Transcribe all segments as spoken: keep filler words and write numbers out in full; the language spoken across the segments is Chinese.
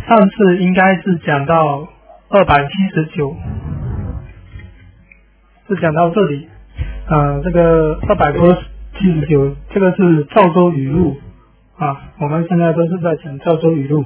上次应该是讲到二百七十九，是讲到这里。呃，这个二百多七十九，这个是赵州语录啊。我们现在都是在讲赵州语录。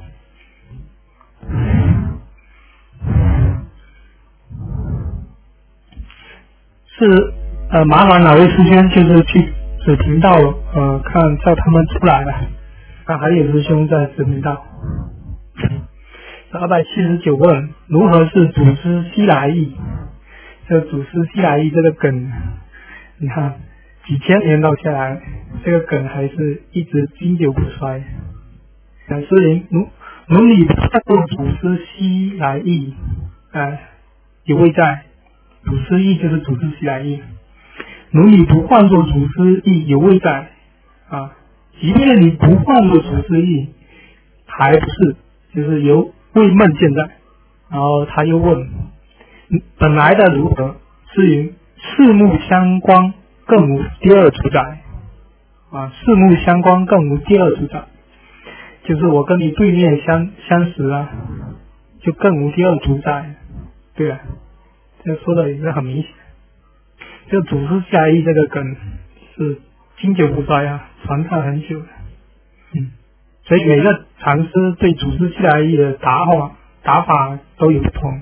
是呃，麻烦哪位师兄就是去子频道呃看叫他们出来了。啊，还有师兄在子频道。二百七十九问，如何是祖师西来意？这个祖师西来意这个梗，你看几千年到下来，这个梗还是一直经久不衰。讲师言，如如你不看作祖师西来意，呃，有位在，祖师意就是祖师西来意。如你不换作祖师意，有位在啊，即便你不换作祖师意，还不是就是由未梦现在。然后他又问，本来的如何？是云四目相光，更无第二主宰啊，四目相光更无第二主宰，就是我跟你对面相相识啊，就更无第二主宰。对啊，这说的也是很明显。这个祖师西来意这个梗是经久不衰啊，传唱很久了。嗯，所以每个禅师对祖师西来意的答法打法都有不同。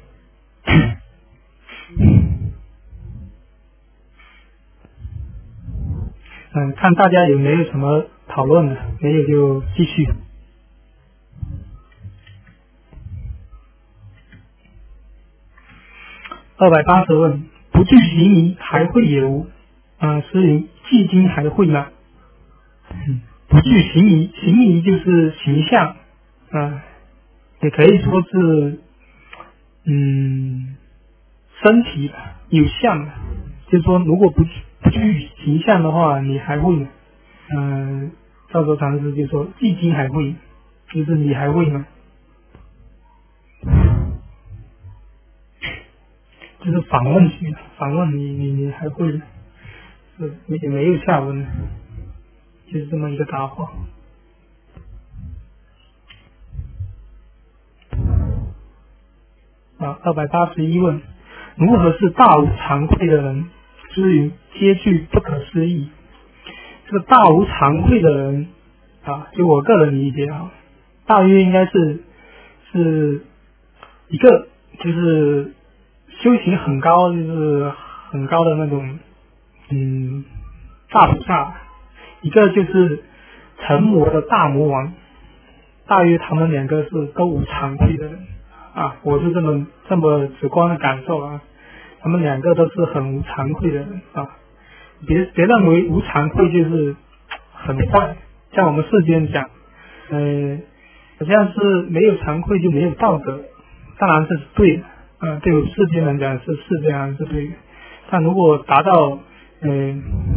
嗯，看大家有没有什么讨论的，没有就继续。二百八十问，不具形仪还会也无？啊，师云寂经还会吗？嗯，不具形仪，形仪就是形象，啊，也可以说是嗯身体有相，就是说如果不不具形象的话，你还会吗？嗯、呃，赵州禅师就说寂经还会，就是你还会吗？就是反问句，反问你你你还会吗？是也没有下文，就是这么一个答话。啊，二百八十一问，如何是大无惭愧的人？之云皆具不可思议。这个大无惭愧的人啊，就我个人理解啊，大约应该是是一个就是修行很高，就是很高的那种嗯大菩萨，一个就是成魔的大魔王，大约他们两个是都无惭愧的人啊，我是这么这么直观的感受啊。他们两个都是很无惭愧的人啊，别别认为无惭愧就是很坏，像我们世间讲，呃，好像是没有惭愧就没有道德，当然这是对的，啊，对我世间人讲是是这样是对的，但如果达到呃，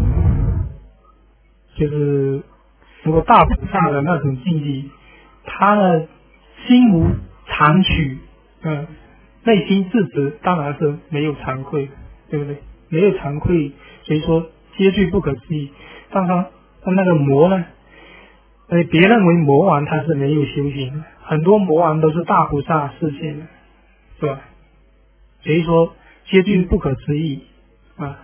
就是如果大菩萨的那种境界，他呢心无常取，嗯、呃。内心自知，当然是没有惭愧，对不对？没有惭愧，所以说皆具不可思议。但他那个魔呢？呃，别认为魔王他是没有修行的，很多魔王都是大菩萨示现的，是吧？所以说皆具不可思议啊。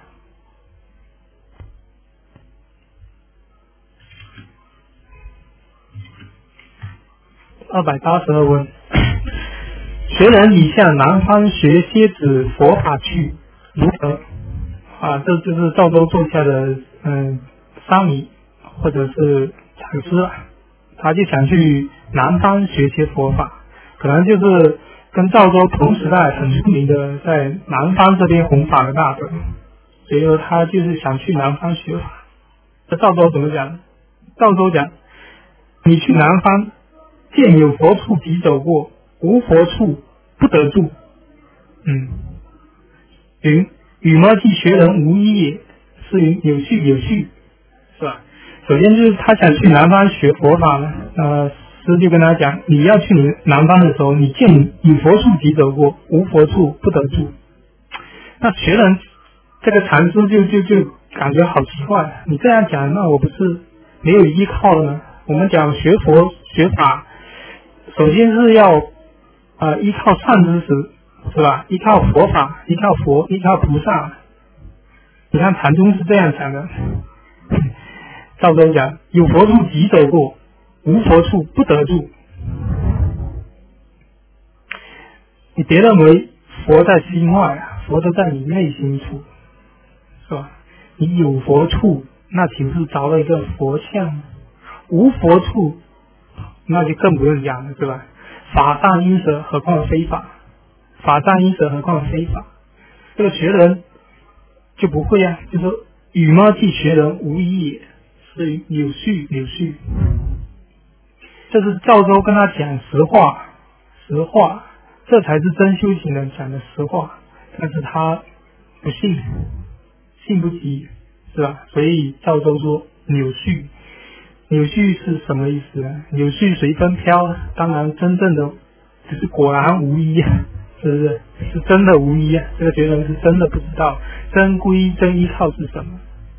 二百八十二问。学人已向南方学蝎子佛法去，如何？啊，这就是赵州座下的嗯沙弥或者是禅师啊，他就想去南方学些佛法，可能就是跟赵州同时代很出名的在南方这边弘法的大德，所以说他就是想去南方学法。这赵州怎么讲？赵州讲，你去南方，见有佛处即走过，无佛处不得住。嗯，云羽毛即学人无一也，是云有序有序，是吧？首先就是他想去南方学佛法呢，呃，师就跟他讲，你要去南方的时候，你见有佛处即走过，无佛处不得住。那学人这个禅师就就就感觉好奇怪，你这样讲，那我不是没有依靠了呢？我们讲学佛学法，首先是要呃依靠善知识，是吧？依靠佛法，依靠佛，依靠菩萨。你看禅宗是这样讲的，赵州讲有佛处即走过，无佛处不得住。你别认为佛在心外啊，佛都在你内心处，是吧？你有佛处，那岂不是着了一个佛像？无佛处，那就更不用讲了，是吧？法上应舍，何况非法？法上应舍，何况非法？这个学人就不会啊，就说与么即学人无异也，是柳絮柳絮。这是赵州跟他讲实话，实话，这才是真修行人讲的实话。但是他不信，信不及，是吧？所以赵州说柳絮，柳絮是什么意思呢？柳絮随风飘，当然真正的就是果然无一，是不是？是真的无一啊！这个学人是真的不知道真皈依真依靠是什么。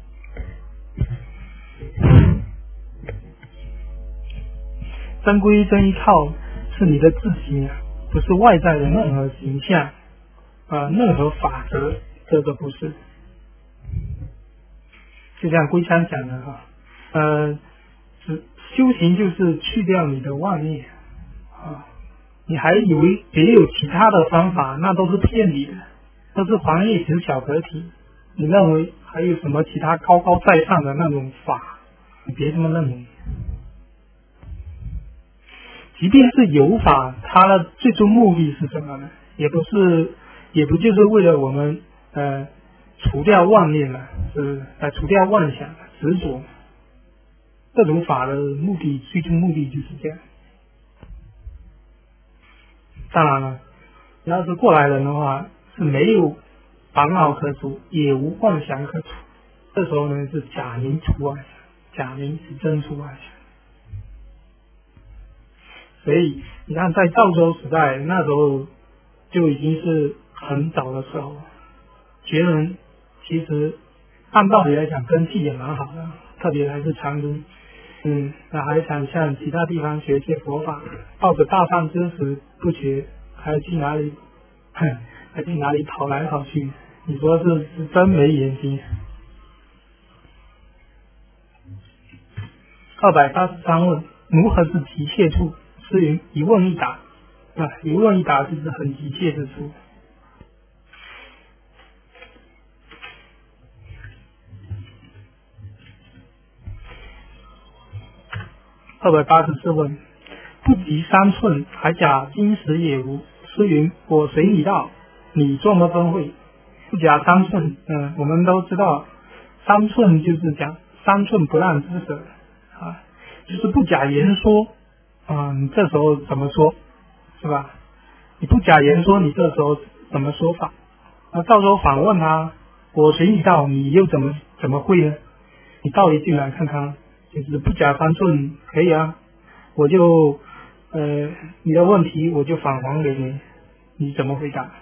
真皈依真依靠是你的自己啊，不是外在的任何形象啊、呃，任何法则，这个不是。就像龟山讲的哈，呃，修行就是去掉你的妄念啊。你还以为别有其他的方法，那都是骗你的，都是黄叶子小合体。你认为还有什么其他高高在上的那种法？你别这么认为。即便是有法，它的最终目的是什么呢？也不是，也不就是为了我们呃除掉妄念了，是呃除掉妄想、执着。这种法的目的，最终目的就是这样。当然了，要是过来人的话，是没有烦恼可除，也无妄想可除。这时候呢，是假名除妄想，假名是真除妄想。所以你看，在赵州时代，那时候就已经是很早的时候，学人其实按道理来讲根基也蛮好的，特别还是禅宗。嗯，那还想向其他地方学些佛法，抱着大善知识不学，还去哪里？还去哪里跑来跑去？你说是是真没眼睛。二百八十三问：如何是急切处？是云一问一答啊，一问一答就是很急切之处。二百八十四问：不及三寸，还假金石也无。是云我随你到，你作么分会？不假三寸，嗯，我们都知道，三寸就是讲三寸不烂之舌啊，就是不假言说啊，你这时候怎么说，是吧？你不假言说，你这时候怎么说法？那到时候反问他，我随你到，你又怎么怎么会呢？你倒一句来看看。就是不假三寸可以啊，我就呃你的问题我就返还给你，你怎么回答？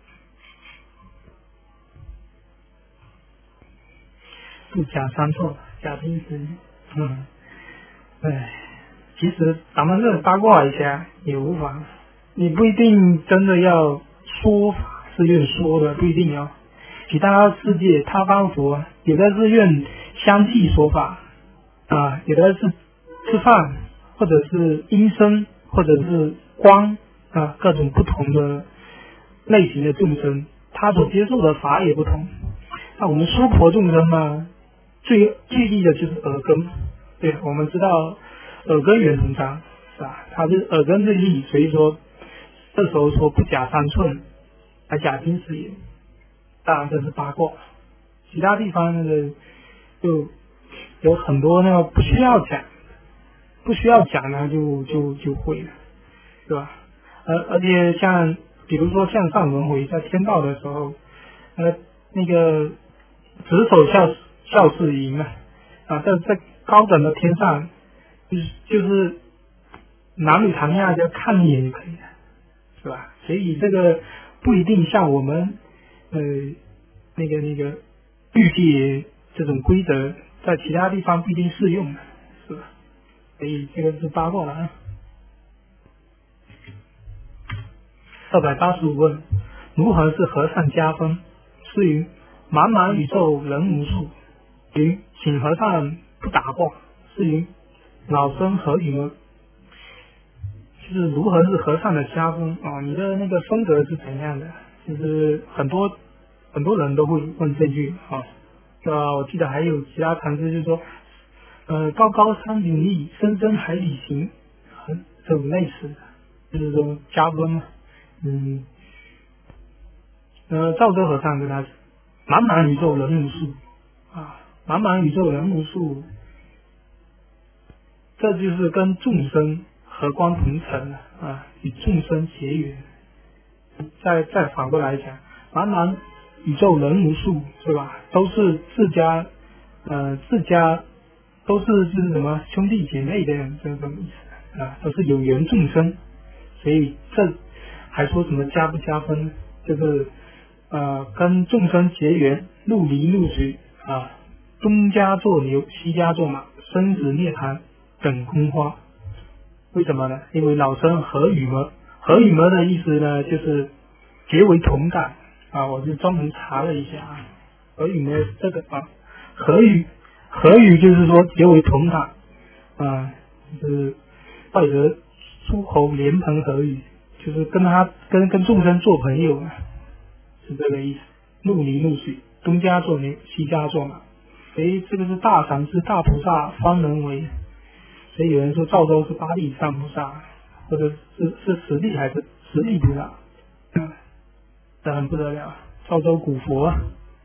不假三寸，假金石，嗯，哎，其实咱们这八卦一下也无妨，你不一定真的要说法是愿说的，不一定哦。其他世界他方佛有的是愿相继说法。啊，有的是吃饭，或者是音声，或者是光啊，各种不同的类型的众生，他所接受的法也不同。那我们娑婆众生呢，最最利的就是耳根，对，我们知道耳根圆通章是吧？它是耳根最利，所以说这时候说不假三寸，还假金石也。当然这是八卦，其他地方那个就。有很多那个不需要讲，不需要讲呢，就就就会了，是吧？而而且像比如说向上轮回，在天道的时候，呃，那个执手孝孝事营啊，啊，在在高等的天上，就是就是男女谈恋爱就看一眼就可以了，是吧？所以这个不一定像我们呃那个那个律界这种规则。在其他地方不一定适用的，是吧？所以这个是八卦了啊。 二百八十五问：如何是和尚加分？是云：茫茫宇宙人无数。云：请和尚不打卦。是云：老生何语呢？就是如何是和尚的加分啊？你的那个风格是怎样的？就是很多很多人都会问这句啊。呃，我记得还有其他禅师就说，呃，高高山顶立，深深海底行，这种类似的，就是说加分嘛。嗯，呃，赵州和尚跟他讲，茫茫宇宙人无数啊，茫茫宇宙人无数，这就是跟众生和光同尘啊，与众生结缘。再再反过来讲，茫茫宇宙人无数，是吧？都是自家，呃，自家都是是什么兄弟姐妹的这种意思啊，都是有缘众生，所以这还说什么加不加分呢？就是呃，跟众生结缘，入离入水啊，东家做牛，西家做马，生死涅槃等空花。为什么呢？因为老生合语门，合语门的意思呢，就是结为同感啊。我是专门查了一下啊，合语门这个啊，合语合语就是说结为同感啊，就是拜得诸侯莲蓬合语，就是跟他跟跟众生做朋友啊，是这个意思。入离入水，东家做牛，西家做马。诶，这个是大禅师大菩萨方能为。所以有人说赵州是八地上菩萨，或者是是十地还是十地菩萨，嗯，这很不得了。赵州古佛啊。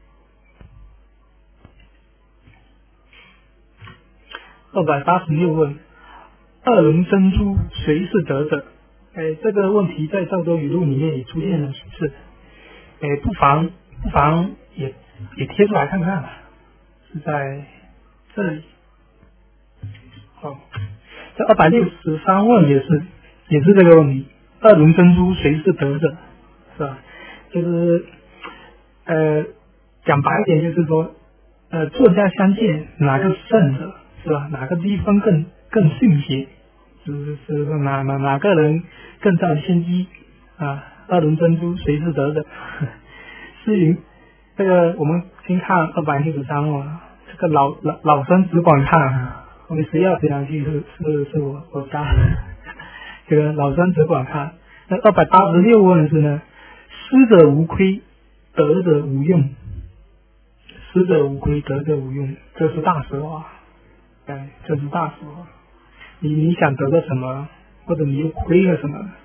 二百八十六问：二龙珍珠谁是得者？哎，这个问题在赵州语录里面也出现了几次，哎，不妨不妨也也贴出来看看吧，是在这里。哦，这二百六十三问也是也是这个问题，二龙珍珠谁是得者，是吧？就是呃讲白一点就是说，呃作家相见哪个胜者，是吧？哪个地方更更迅捷，是是是哪哪哪个人更占先机啊？二龙珍珠谁是得者？诗云，这个我们先看二百六十三问，这个老老老生只管看。我们谁要这样去是是是我我家，这个老三只管看。那二百八十六问是呢，失者无亏，得者无用。失者无亏，得者无用，这是大实话。哎，这是大实话。你你想得到什么，或者你又亏了什么，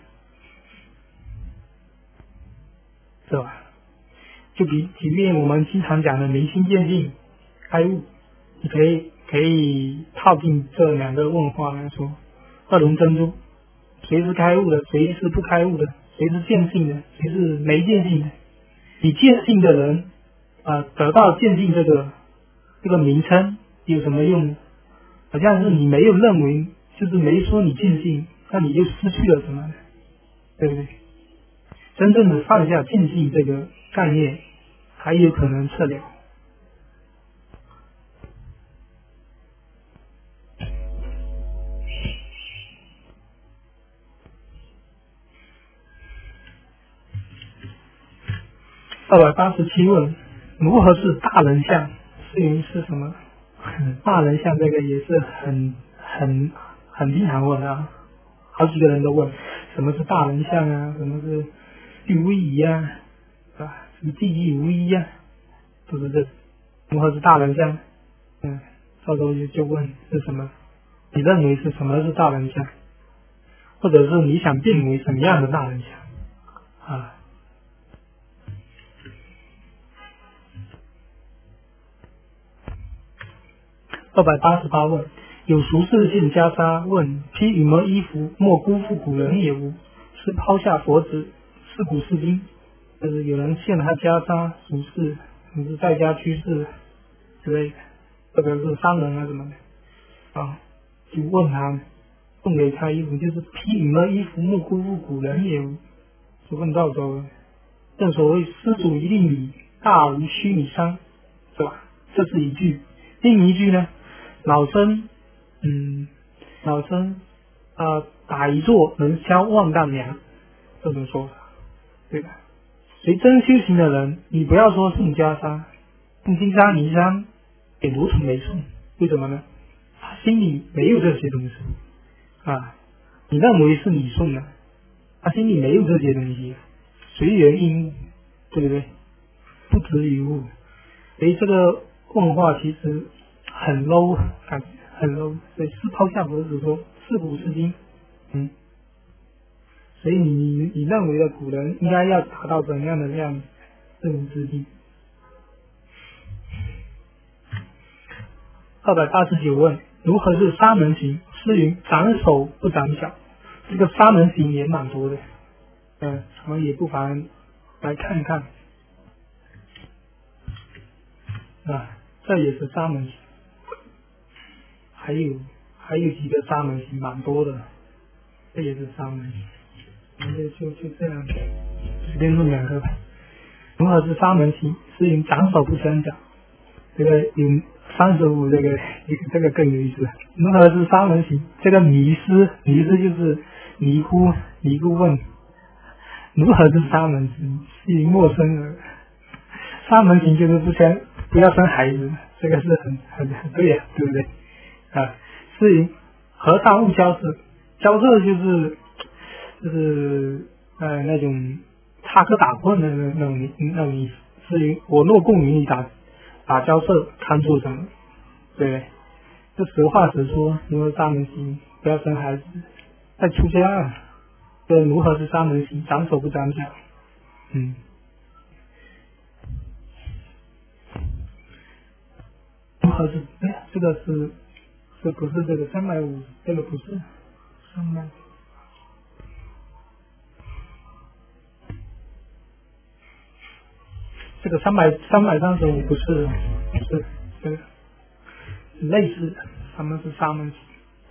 是吧？就比即便我们经常讲的明心见性、开悟，你可以。可以套进这两个问话来说，二龙珍珠，谁是开悟的，谁是不开悟的，谁是见性的，谁是没见性的。你见性的人啊、呃，得到见性这个这个名称有什么用呢？好像是你没有认为，就是没说你见性，那你就失去了什么呢？对不对？真正的放下见性这个概念，还有可能测量。二百八十七问：如何是大人相？是云是什么？大人相这个也是很很很经常问啊，好几个人都问，什么是大人相啊？什么是具无疑啊？是吧？什么寂寂无一啊？都是这。如何是大人相？嗯，到时候就就问是什么？你认为是什么是大人相？或者是你想辨为什么样的大人相？啊？二百八十八问：有俗世现袈裟，问披羽毛衣服，莫辜负古人也无？是抛下佛子，是古是今？就是有人献了他袈裟，俗世，你是在家居士之类的，或者是商人啊什么的啊，就问他，送给他衣服，就是披羽毛衣服，莫辜负古人也无？就问赵州，正所谓施主一粒米，大如须弥山，是吧？这是一句。另一句呢？老僧，嗯，老僧，呃，打一坐能消万担粮，这种说法。 对吧？所以真修行的人，你不要说宋家山、宋金山、尼山也如同没送，为什么呢？他心里没有这些东西啊，你认为是你送的，他心里没有这些东西，随缘应物，对不对？不执于物，所以这个问话其实很 low， 感觉很 low。所以是抛下佛子说是古是今，嗯，所以你你你认为的古人应该要达到怎样的量是无之境？二百八十九问：如何是沙门行？诗云：长手不长脚。这个沙门行也蛮多的，嗯，我们也不妨来看一看。啊，这也是沙门行，还有还有几个沙门行蛮多的，这也是沙门行，我们就就就这样随便弄两个吧。如何是沙门行？是云长手不相脚，这个有三十五，这个这个更有意思。如何是沙门行？这个迷失，迷失就是迷糊迷糊问，如何是沙门行？是云陌生人。沙门行就是不相不要生孩子，这个是很很很对呀，对不对？啊，是云和尚勿交涉，交涉就是就是呃那种插科打诨的那那种那种意思。是云我若供与你打打交涉，看作什么？对不对？这实话实说，如何沙门行？不要生孩子，再出家了。这如何是沙门行？长手不长脚，嗯。如何是？哎，这个是是不是这个三百五？这个不是三百。这个三百三百三十五不是不是这个类似的，他们是沙门行。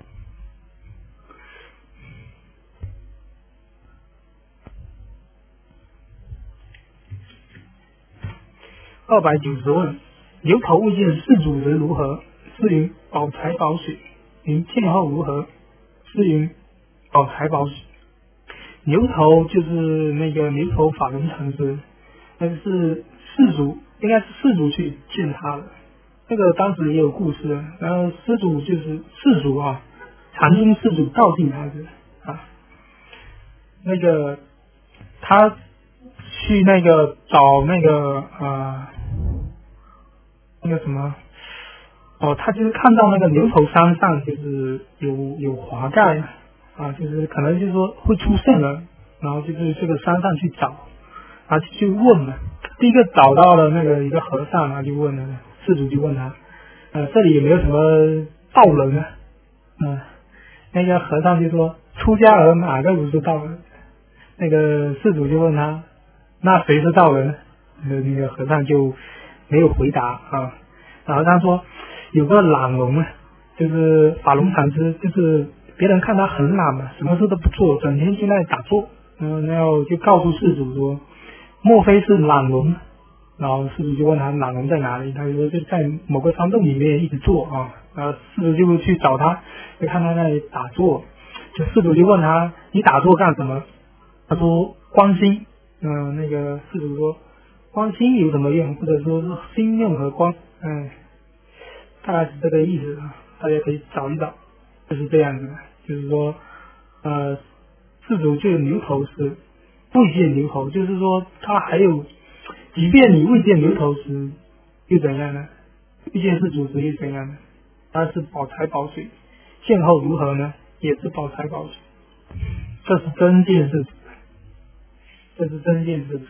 二百九十问：牛头未见世主时如何？是云保财保水。云见后如何？是云保财保水。牛头就是那个牛头法轮禅师，那个是世主，应该是世主去见他的。这个当时也有故事，然后施主就是世主啊，禅宗世主告诉他的啊，那个他去那个找那个呃那个什么哦，他就是看到那个牛头山上就是有有华盖啊，就是可能就是说会出现了，然后就是这个山上去找，他就去问了。第一个找到了那个一个和尚，他就问了，施主就问他，呃，这里有没有什么道人呢？嗯、呃，那个和尚就说，出家人哪个不是道人？那个施主就问他，那谁是道人？那那个和尚就没有回答啊。然后他说，有个懒龙啊，就是法轮禅师，就是别人看他很懒嘛，什么事都不做，整天去那里打坐。嗯，然后就告诉施主说，莫非是懒龙？然后施主就问他懒龙在哪里，他就说就在某个山洞里面一直坐啊。然后施主就去找他，就看他那里打坐。就施主就问他，你打坐干什么？他说观心。嗯、呃，那个施主说，观心有什么用？或者说是心用和观？嗯，大概是这个意思啊。大家可以找一找，就是这样子的。就是说，呃，施主就牛头是未见牛头，就是说他还有，即便你未见牛头时又怎样呢？遇见施主时又怎样呢？他是保财保水，见后如何呢？也是保财保水。这是真见施主，这是真见施主。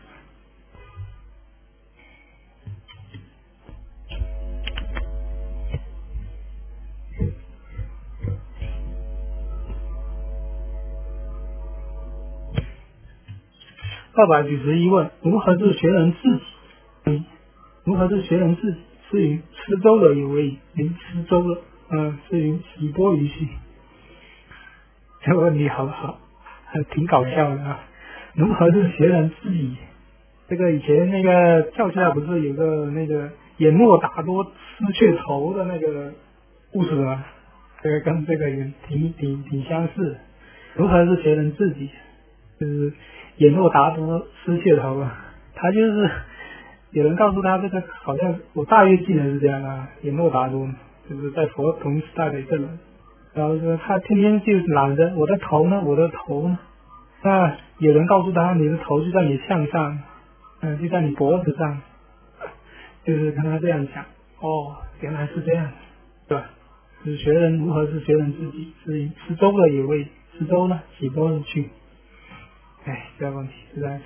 二百九十一问：如何是学人自己？嗯，如何是学人自己？是云吃粥了有为，云吃粥了，嗯，是云洗钵于须。这个问题好好，还挺搞笑的啊！如何是学人自己？这个以前那个教下不是有个那个眼若打多失却头的那个故事吗？这个跟这个也挺挺挺相似。如何是学人自己？就是眼若达多失血头啊，他就是有人告诉他这个好像我大约记得是这样啊，眼若达多就是在佛同时代的一个人，然后说他天天就懒着我的头呢，我的头呢，那有人告诉他你的头就在你项上，嗯，就在你脖子上，就是跟他这样讲，哦，原来是这样，对吧？就是学人如何是学人自己，是吃粥了也为吃粥呢，洗锅子去。哎，这个问题实在是。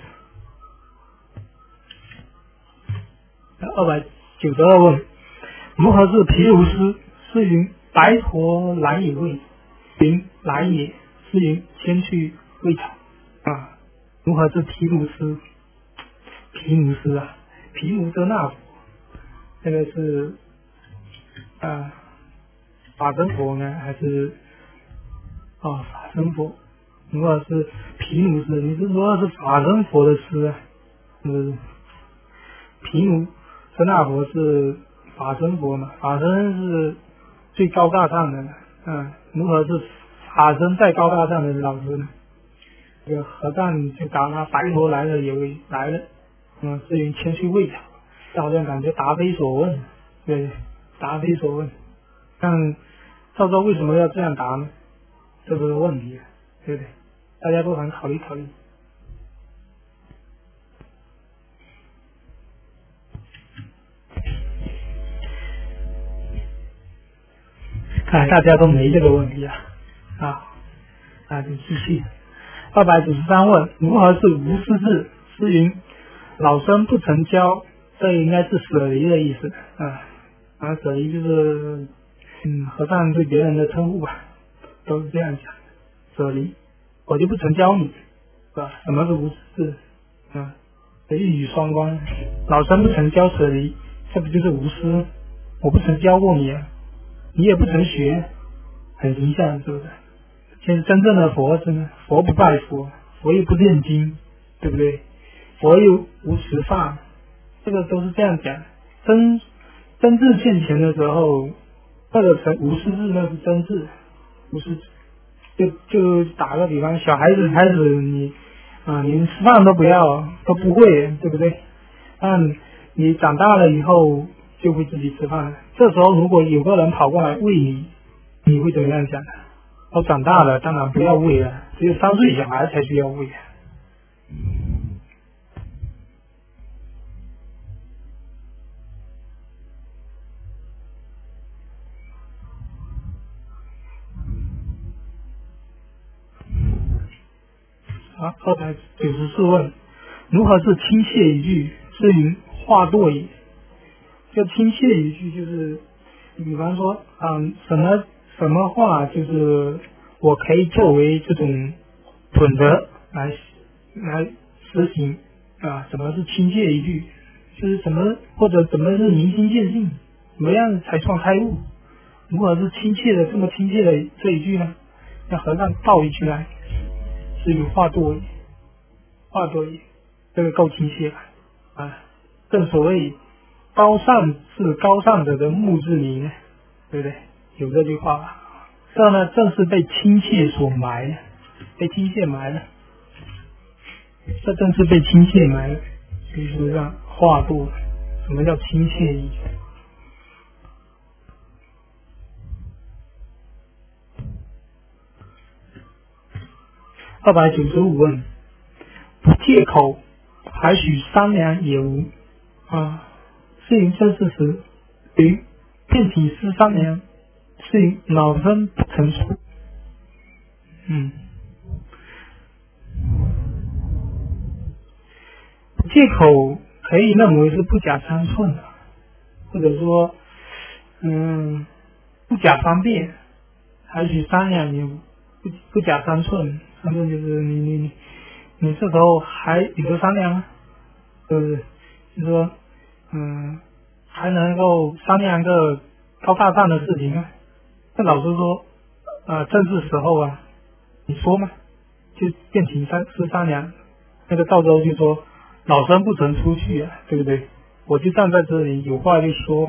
二百九十二问：如何是毗卢师？是云白驼来也未，云来也，是云先去未草啊。如何是毗卢师？毗卢师啊，毗卢遮那佛，这个是啊法身佛呢，还是啊法身佛？如果是毗卢师，你是说是法身佛的师啊？是不是？毗卢遮那佛是法身佛嘛？法身是最高大上的，嗯，如何是法身再高大上的老师呢？这个和尚就答他：白驼来了也未来了，嗯，至于谦虚未草，这好像感觉答非所问，对，答非所问。但赵州为什么要这样答呢？这是个问题，对不对？大家不妨考虑考虑。看来大家都没这个问题啊，啊，那就继续。二百九十三问：如何是无师智？师云：老生不曾教，这应该是舍离的意思啊。啊，舍离就是嗯和尚对别人的称呼吧，都是这样讲。舍离，我就不曾教你，是吧？什么是无师智？啊，一语双关。老生不曾教舍离，这不就是无师？我不曾教过你啊。你也不曾学，很形象，是不是？其实真正的佛是呢，佛不拜佛，佛又不念经，对不对？佛又无实法，这个都是这样讲。真真智现前的时候，那个成无师智，那是真智，无师智。就就打个比方，小孩子开始你啊，你连吃饭都不要，都不会，对不对？但你长大了以后就会自己吃饭了。这时候如果有个人跑过来喂你，你会怎么样想的？我长大了，当然不要喂了，只有三岁小孩才需要喂。好，二百九十四问：如何是亲切一句？是云话多也。这亲切一句就是，比方说，嗯，什么什么话，就是我可以作为这种准则来来实行啊。什么是亲切一句？就是什么或者怎么是明心见性？怎么样才算开悟？如何是亲切的这么亲切的这一句呢？让和尚倒一句来，是有话多也，话多也，这个够亲切了啊。正所谓高尚是高尚者的墓志铭，对不对？有这句话吧？这呢正是被亲切所埋了，被亲切埋了，这正是被亲切埋了。所以说让话多，什么叫亲切意？二百九十五问：不借口，还许商量也无啊。是云这事实，云遍体师商量，是云老生不曾出。嗯，借口可以认为是不假三寸的，或者说，嗯，不假方便，还许商量也不不假三寸。三寸就是你你你你这时候还有得商量吗？是不是？就是说。嗯，还能够商量一个高大上的事情啊？这老师说，呃，正是时候啊，你说嘛，就便请三师商量。那个赵州就说，老生不曾出去啊，对不对？我就站在这里，有话就说。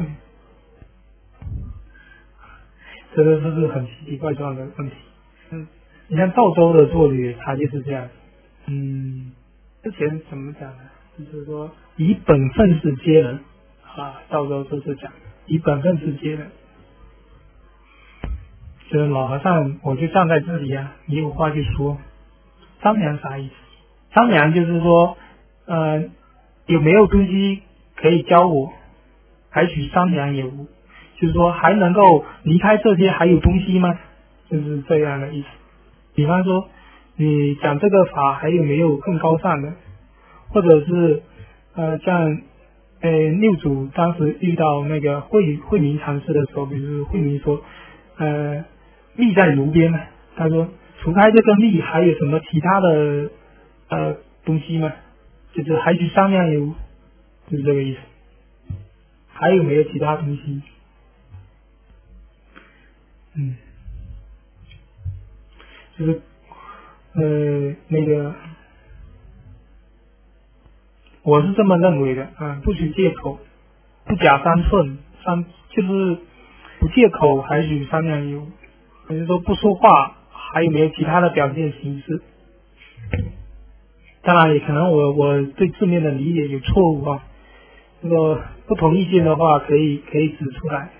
这个是不是很奇奇怪怪的问题？嗯，你看赵州的作旅，他就是这样，嗯， 之前怎么讲呢？就是说以本分是接人啊，到时候就是讲以本分是接人。就是老和尚，我就站在这里啊，你有话就说。商量啥意思？商量就是说，呃，有没有东西可以教我？采取商量有无？就是说还能够离开这些还有东西吗？就是这样的意思。比方说，你讲这个法还有没有更高尚的？或者是呃，像呃六祖当时遇到那个慧慧明禅师的时候，比如慧明说，呃，力在炉边嘛，他说除开这个力，还有什么其他的呃东西吗？就是还去商量有，就是这个意思。还有没有其他东西？嗯，就是呃那个。我是这么认为的啊、嗯，不许借口，不假三寸，三就是不借口，还许商量有，还是说不说话，还有没有其他的表现形式？当然，也可能我我对字面的理解有错误啊，如果不同意见的话，可以可以指出来。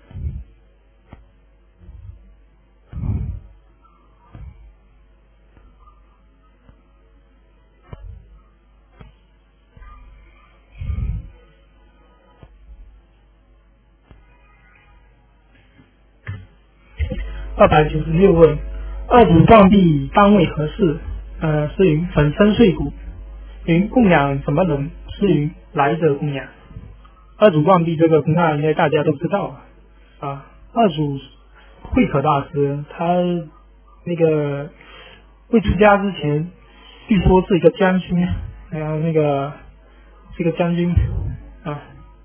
二百九十六问：二祖断臂单位何事？呃，是云粉身碎骨。云供养什么人？是云来者供养。二祖断臂这个公案应该大家都知道啊。二祖慧可大师，他那个未出家之前，据说是一个将军，还有那个这个将军啊。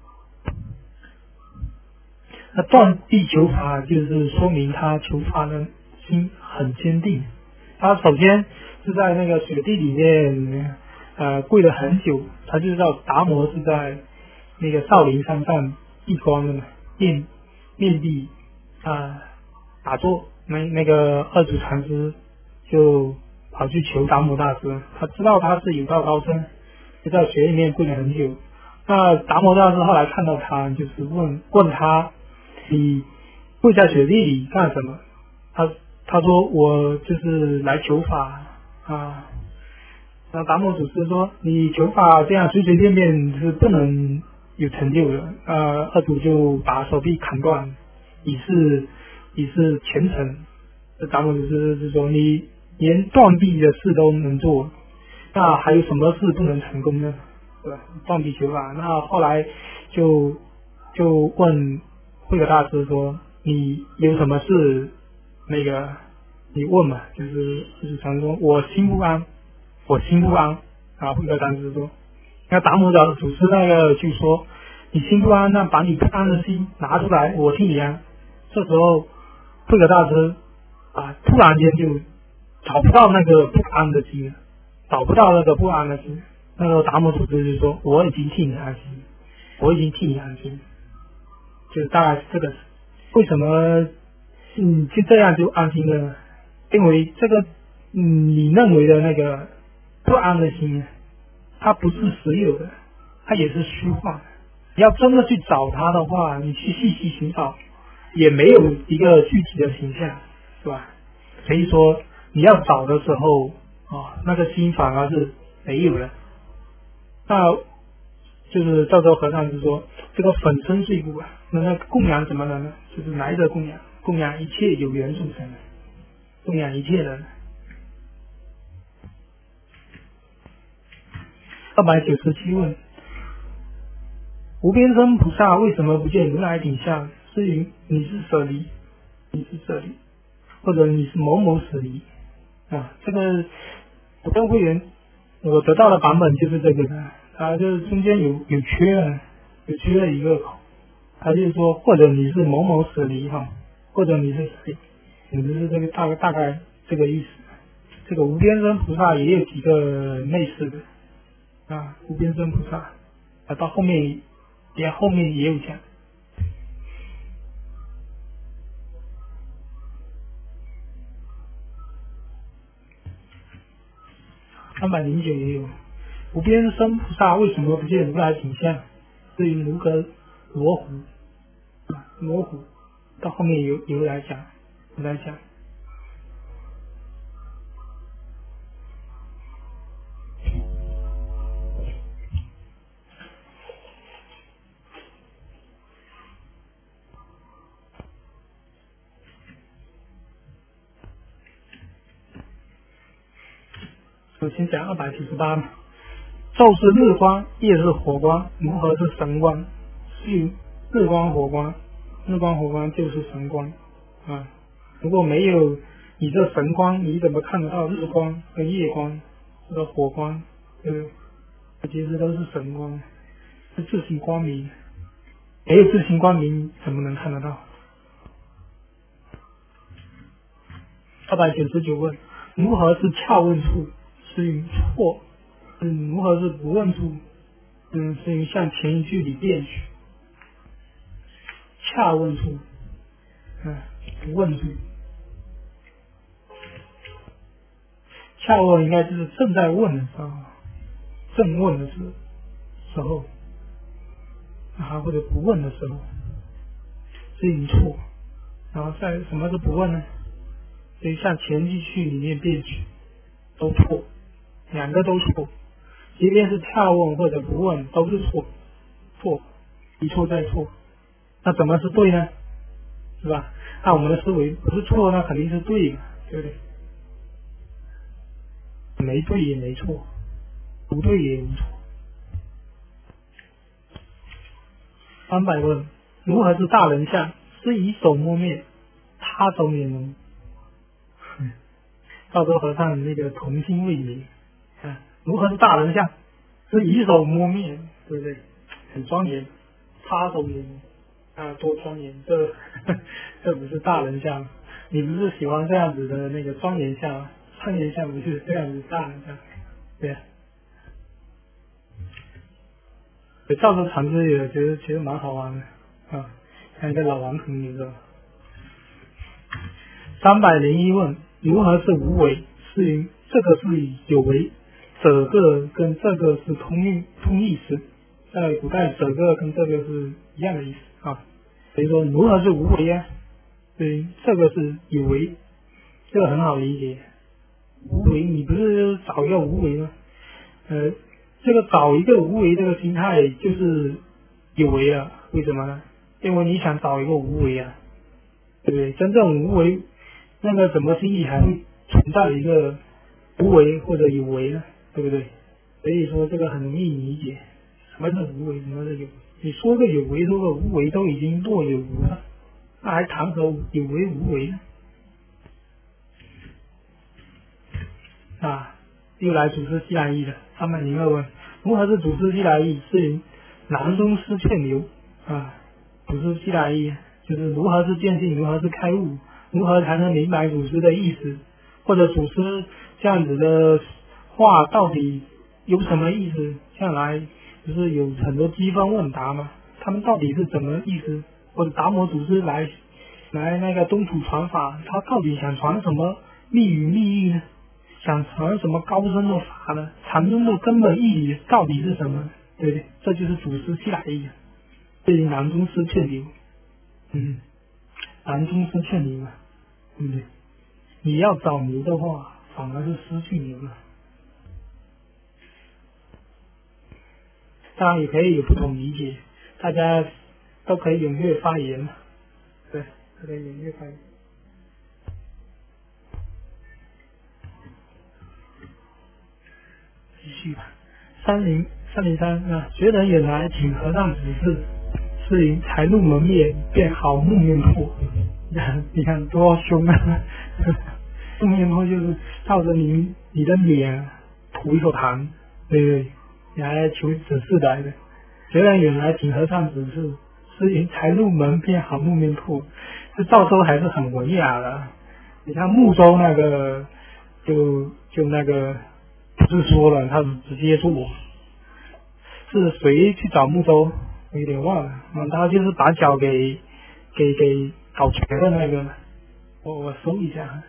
那断臂求法，就是说明他求法的心很坚定。他首先是在那个雪地里面，呃，跪了很久。他就知道达摩是在那个少林山上闭关的嘛，面面壁啊、呃、打坐。那那个二祖禅师就跑去求达摩大师，他知道他是有道高僧，就在雪里面跪了很久。那达摩大师后来看到他，就是问问他。你跪在雪地里干什么？他他说我就是来求法啊。那达摩祖师说你求法这样随随便便是不能有成就的。呃，二祖就把手臂砍断，以示以示虔诚。这达摩祖师是说你连断臂的事都能做，那还有什么事不能成功呢？对吧？断臂求法。那后来就就问。慧可大师说：“你有什么事？那个你问嘛，就是就是常说我心不安，我心不安。”啊，慧可大师说：“那达摩的祖师那个就说你心不安，那把你不安的心拿出来，我替你安。”这时候慧可大师啊，突然间就找不到那个不安的心了，找不到那个不安的心。那时候达摩祖师就说：“我已经替你安心，我已经替你安心。”就大概是这个，为什么嗯就这样就安心了呢？因为这个嗯你认为的那个不安的心，它不是实有的，它也是虚幻的。你要真的去找它的话，你去细细寻找，也没有一个具体的形象，是吧？所以说你要找的时候啊，那个心反而是没有的。那就是赵州和尚是说这个粉身碎骨啊，那那供养什么人呢？就是来者供养，供养一切有缘众生，供养一切人。二百九十七问：无边身菩萨为什么不见如来顶相？是云你是舍离，你是舍离，或者你是某某舍离啊？这个我跟会员我得到的版本就是这个的。啊，就是中间有有缺了，有缺了一个口，他就是说，或者你是某某舍离哈，或者你是谁，也就是这个大概大概这个意思。这个无边身菩萨也有几个类似的啊，无边身菩萨啊，到后面也后面也有讲。三百零九也有。 无边身菩萨为什么不见如来形象？至于如何罗湖，啊，罗湖到后面有有来讲，有来讲。首先讲二百七十八嘛，昼是日光，夜是火光，如何是神光？是日光火光，日光火光就是神光啊！如果没有你这神光，你怎么看得到日光和夜光或者火光？对不对？其实都是神光，是自性光明。没有自性光明，怎么能看得到？二百九十九问：如何是恰问处？是云错。嗯，如何是不问处？嗯，是云向前一句里变去。恰问处，嗯，不问处。恰问应该就是正在问的时候，正问的时时候，啊，或者不问的时候，是云错。然后再什么是不问呢？所以向前一句里面变去，都错，两个都错。即便是恰问或者不问，都是错，错，一错再错。那怎么是对呢？是吧？按我们的思维，不是错，那肯定是对的，对不对？没对也没错，不对也无错。三百问：如何是大人相？是以手摸面，他手面容。赵州和尚那个童心未泯啊，如何是大人相？是以手摸面，对不对？很庄严，他手面容啊，多庄严！这这不是大人相，你不是喜欢这样子的那个庄严相吗？庄严相不是这样子大人相，对啊。赵州禅师也觉得其实蛮好玩的啊，像一个老顽童，你知道。三百零一问：如何是无为？是云这个是有为，这个跟这个是同义同义词，在古代这个跟这个是一样的意思啊。所以说如何是无为啊？对，这个是有为，这个很好理解。无为，你不是找一个无为吗？呃，这个找一个无为这个心态就是有为了，为什么呢？因为你想找一个无为啊，对不对？真正无为，那个什么心里还会存在一个无为或者有为呢？对不对？所以说这个很容易理解，什么是无为，什么是有为。你说个有为，说个无为，都已经若有无了，那还谈何有为无为呢？啊，又来祖师西来意了。三百零二问：如何是祖师西来意？是云囊中失劝流啊。祖师西来意就是如何是见性，如何是开悟，如何才能明白祖师的意思，或者祖师这样子的话到底有什么意思？向来不是有很多积分问答嘛，他们到底是什么意思？或者达摩祖师来来那个东土传法，他到底想传什么密语密意呢？想传什么高深的法呢？禅宗的根本意义到底是什么？对不对？这就是祖师西来意，对于囊中失劝流，嗯，囊中失劝流啊，对不对？你要找流的话，反而是失去流了。当然也可以有不同理解，大家都可以踊跃发言嘛，对，都可以踊跃发言。继续吧。三零三零三啊，学人远来，请和尚指示。是云才入门面，便好木面破。你看，你看多凶啊！木面破就是照着你你的脸吐一口痰，对不对？你还求指示来的。学人远来，请和尚指示。是云才入门，便好木面破。这赵州还是很文雅的。你看睦州那个，就就那个。不是说了，他是直接做，是谁去找睦州？我有点忘了。嗯，他就是把脚给给给搞瘸的那个。我我搜一下。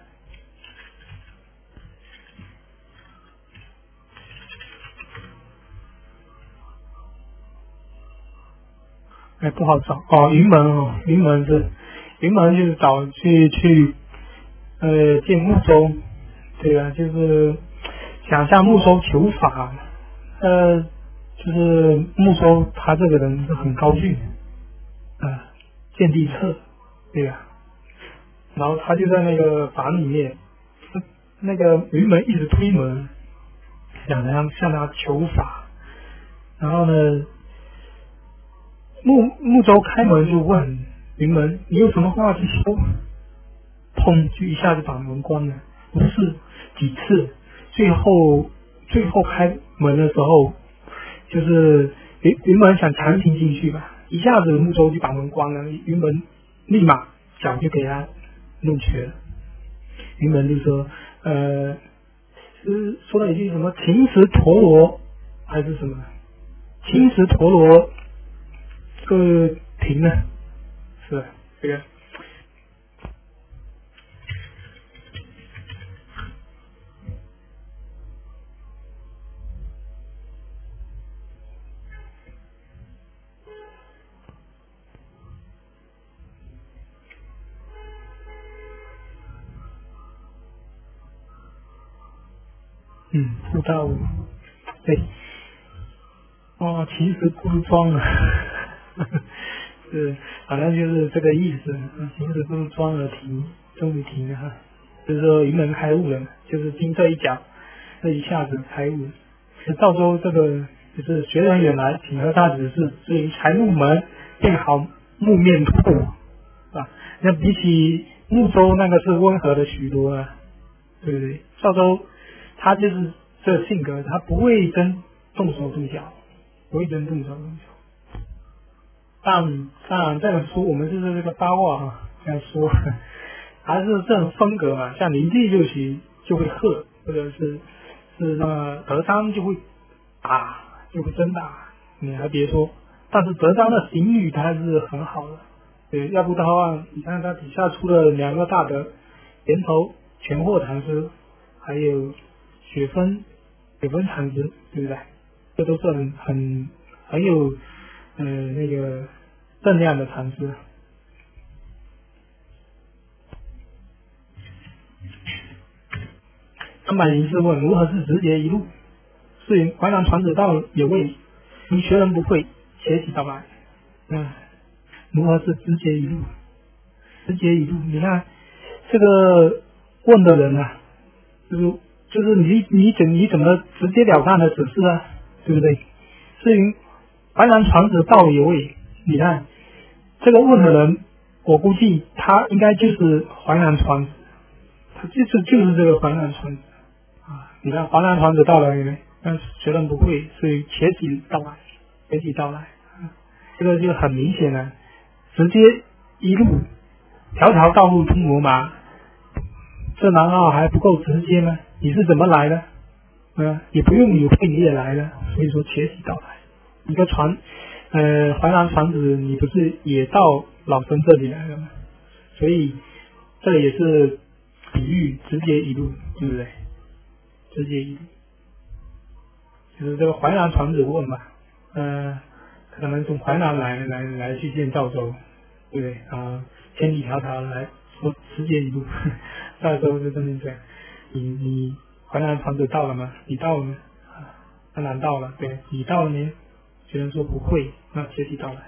哎，不好找哦。云门哦，云门是云门就是找去去呃见木舟，对啊，就是想向木舟求法，呃，就是木舟他这个人是很高峻啊、呃，见地策，对啊，然后他就在那个房里面，那个云门一直推门，想向向他求法，然后呢，木木舟开门就问云门：“你有什么话去说？”砰，就一下子把门关了。不是几次，最后最后开门的时候，就是云云门想强行进去吧，一下子木舟就把门关了，云门立马脚就给他弄瘸了。云门就说：“呃，是说了一句什么秦时陀螺还是什么？秦时陀螺这个停了，是吧这个。”嗯，不到，对，哦，其实不如装了，是，好像就是这个意思。其实不如装了停，终于停了哈，就是说云门开悟了，就是经这一讲，这一下子开悟。赵州这个就是学人远来，请和他指示，至于才入门，便好木面兔，啊，那比起木舟那个是温和的许多啊，对不对？赵州。他就是这个性格，他不会真动手动脚，不会真动手动脚。但当然这本书我们就是这个八卦啊，这样说，还是这种风格嘛。像林地就行就会喝，或者是是那个德章就会打，就会真打。你还别说，但是德章的行语他是很好的，对，要不的话，你看他底下出了两个大德，源头全货禅师，还有。雪峰，雪峰禅师，对不对？这都是很很很有呃那个分量的禅师。三百零四问：如何是直接一路？是云淮南传子道有位，你学人不会，且起道来。嗯，如何是直接一路？直接一路，你看这个问的人啊，就是。就是你你怎你怎么直截了当的指示啊，对不对？至于淮南传子道有位，你看这个问的人，我估计他应该就是淮南传子，他就是就是这个淮南传子啊。你看淮南传子到了没？但是学人不会，所以且起道来，且起道来，啊、这个就很明显了，直接一路条条道路通罗马，这难道还不够直接吗？你是怎么来的？嗯，也不用有配你也来了，所以说且起道来。一个传，呃，淮南传子，你不是也到老僧这里来了吗？所以这也是比喻直接一路，对不对？直接一路，就是这个淮南传子问嘛，呃，可能从淮南来来来去见赵州，对不对啊？千里迢迢来说直接一路，赵州就这么讲。你你淮南传子到了吗？你到了吗？啊，当然到了。对，你到了没？学生说不会，那且起道来。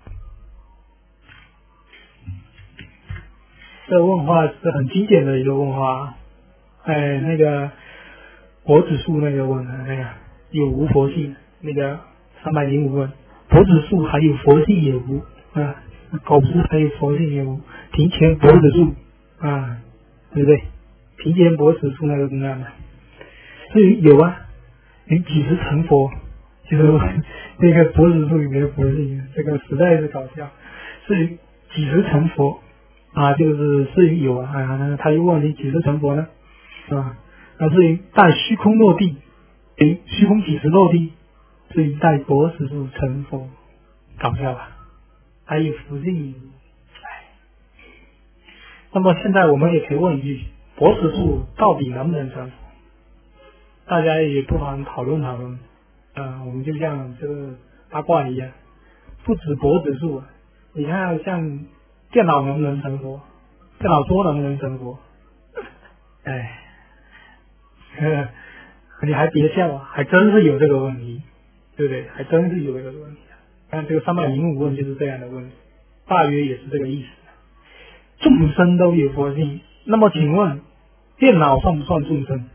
这个问话是很经典的一个问话。哎，那个佛子树那个问的那个有无佛性？那个三百零五问，佛子树还有佛性也无啊？狗子还有佛性也无？庭前佛子树啊，对不对？庭前佛子树那个怎么样的？至于有啊，你几时成佛？就是那个佛子树里面的佛性，这个实在是搞笑。至于几时成佛啊，就是至于有啊，啊他又问你几时成佛呢？是吧？那至于待虚空落地，诶，虚空几时落地？至于待佛子树成佛，搞笑吧？还有佛性，哎。那么现在我们也可以问一句。佛子树到底能不能成佛？大家也不妨讨论讨论。呃，我们就像这个八卦一样， 不止脖子树啊，你看像电脑能不能成佛？电脑桌能不能成佛？哎，呵你还别笑啊，还真是有这个问题，对不对？还真是有这个问题。看这个三百零五问就是这样的问题，大约也是这个意思。众生都有佛性，那么请问电脑算不算众生？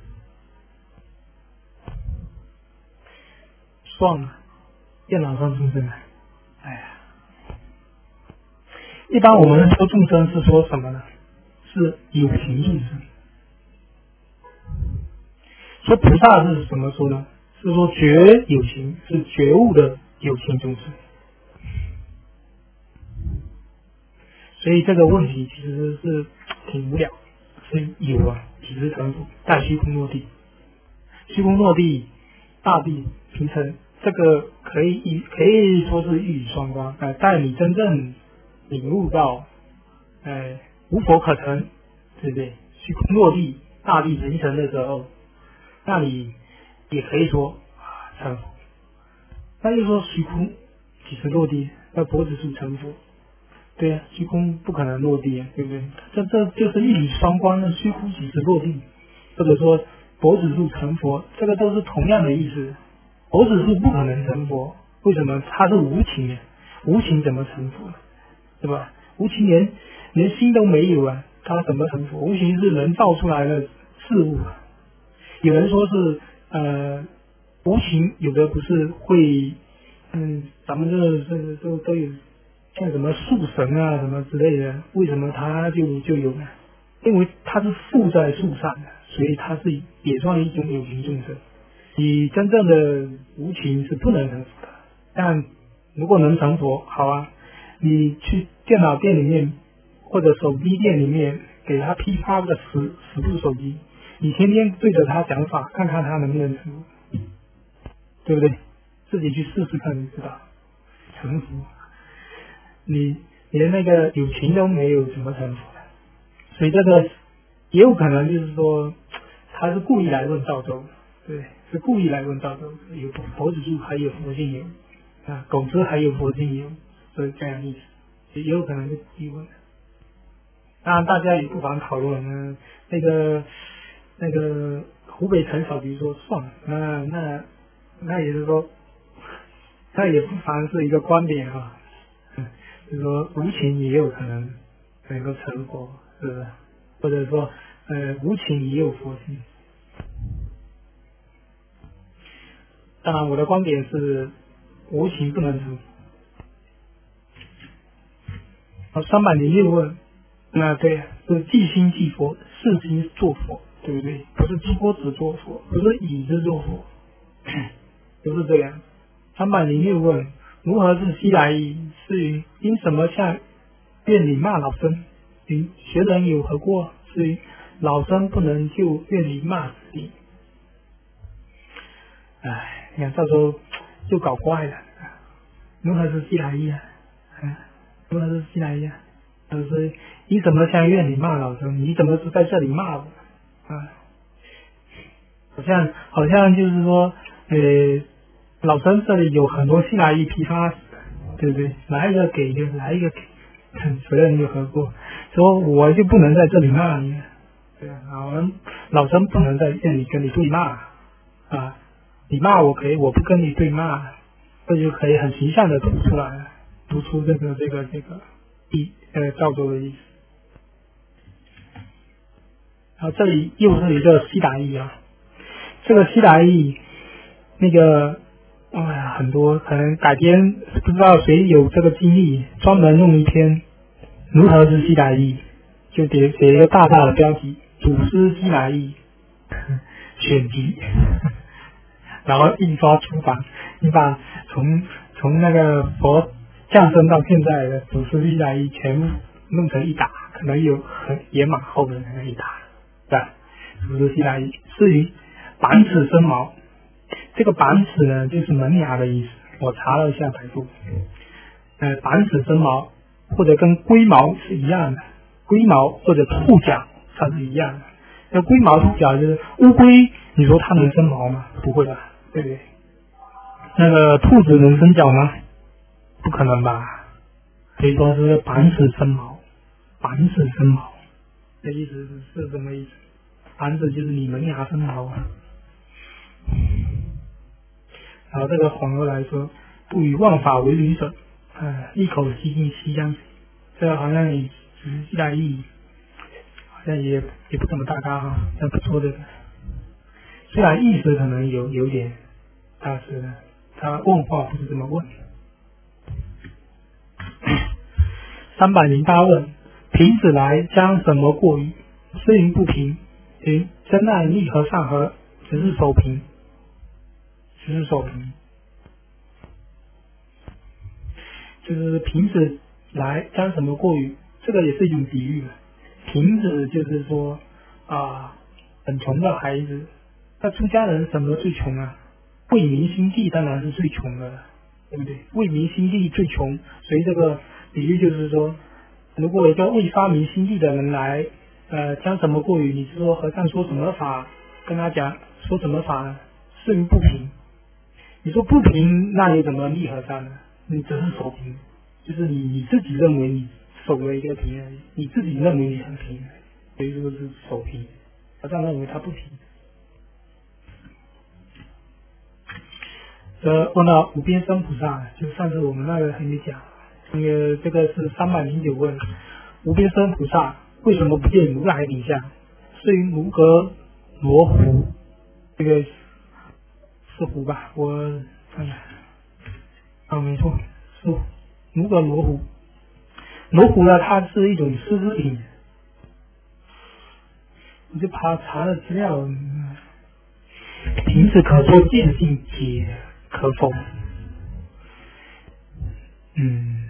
算了，电脑算众生啊。哎呀，一般我们说众生是说什么呢？是有情众生。说菩萨是怎么说呢？是说觉有情，是觉悟的有情众生。所以这个问题其实是挺无聊，是有啊，几时成佛，在虚空落地，虚空落地，大地平成，这个可以一可以说是一语双关。呃，在你真正领悟到，呃，无佛可成，对不对？虚空落地，大地平成的时候，那你也可以说啊成佛。那就说虚空几时落地？那脖子树成佛。对啊，虚空不可能落地啊，对不对？这这就是一语双关的，虚空几时落地，或者说脖子树成佛，这个都是同样的意思。脖子树不可能成佛，为什么？它是无情的，无情怎么成佛？对吧？无情连连心都没有啊，它怎么成佛？无情是人造出来的事物啊。有人说是呃无情，有的不是会，嗯，咱们这这都都有。像什么树神啊什么之类的，为什么它就就有呢？因为它是附在树上的，所以它是也算一种有情众生。你真正的无情是不能成佛的，但如果能成佛，好啊，你去电脑店里面或者手机店里面给他批发个十十部手机，你天天对着他讲法，看看他能不能成佛，对不对？自己去试试看，你知道成佛。你连那个有情都没有，怎么成佛？所以这个也有可能就是说，他是故意来问赵州，对，是故意来问赵州，有佛子树还有佛性有啊，狗子还有佛性有，所以这样意思，也有可能是故意问。当然，大家也不妨讨论呢。那个那个湖北陈小菊说算了，那那那也是说，那也不妨是一个观点啊。就是说无情也有可能能够成佛，是不是？或者说呃无情也有佛性。当然我的观点是无情不能成。好，三百零六问，那对，是即心即佛，是心作佛，对不对？不是诸波子作佛，不是以之作佛，不是这样。三百零六问，如何是西来意？是云因什么向愿你骂老僧？云学人有何过？是云老僧不能救，愿你骂死你。哎，你看到时候就搞怪了。如何是西来意啊？啊，如何是西来意啊？就是因什么向愿你骂老僧？你怎么是在这里骂我？啊，好像好像就是说，呃，老僧这里有很多西来意批发。对不对？来一个给就来一个给，谁人有何过？说我就不能在这里骂你，对啊，老人老僧不能在这里跟你对骂啊，你骂我可以，我不跟你对骂，这就可以很形象的读出来了，读出这个这个这个意呃赵州的意思。然后这里又是一个西达意啊，这个西达意那个。哎呀，很多可能改天不知道谁有这个精力，专门弄一篇如何是西来意，就写写一个大大的标题“祖师西来意选集”，然后印刷出版，你把从从那个佛降生到现在的祖师西来意全部弄成一打，可能有很野马后的那个一打，对吧？祖师西来意是于板齿生毛。这个板齿呢，就是门牙的意思。我查了一下百度，呃，板齿生毛或者跟龟毛是一样的，龟毛或者兔角它是一样的。那龟毛兔角就是乌龟，你说它能生毛吗？不会吧，对不对？那个兔子能生角吗？ 不可能吧？可以说是板子生矛，板子生矛的意思是是什么意思？板子就是你门牙生矛啊。然后这个黄娥来说，不以万法为旅者，呃，一口吸尽西江水，这个好像也实际来意义，好像也也不怎么大咖哈，但不错的。虽然意思可能有有点，但是呢，他问话不是这么问。三百零八问：平子来将什么过于？诗云不平。云真爱逆和善和，只是守平。只是守平。就是平子来将什么过于？这个也是一种比喻。平子就是说啊，很穷的孩子。那出家人什么最穷啊？为民心地当然是最穷的，对不对？为民心地最穷，所以这个比喻就是说，如果一个未发明心地的人来，呃，将什么过于？你是说和尚说什么法，跟他讲说什么法呢？是于不平。你说不平，那你怎么立和尚呢？你只是守平，就是你你自己认为你守了一个平而已，你自己认为你很平，所以说是守平。和尚认为他不平。呃，问到无边身菩萨，就上次我们那个还没讲，那个这个是三百零九问，无边身菩萨为什么不见如来底下？是云如隔罗湖，这个是湖吧？我看看，啊，没错，是如隔罗湖。罗湖呢，它是一种丝织品，我就爬查了资料，平时可说见性解。可否？嗯，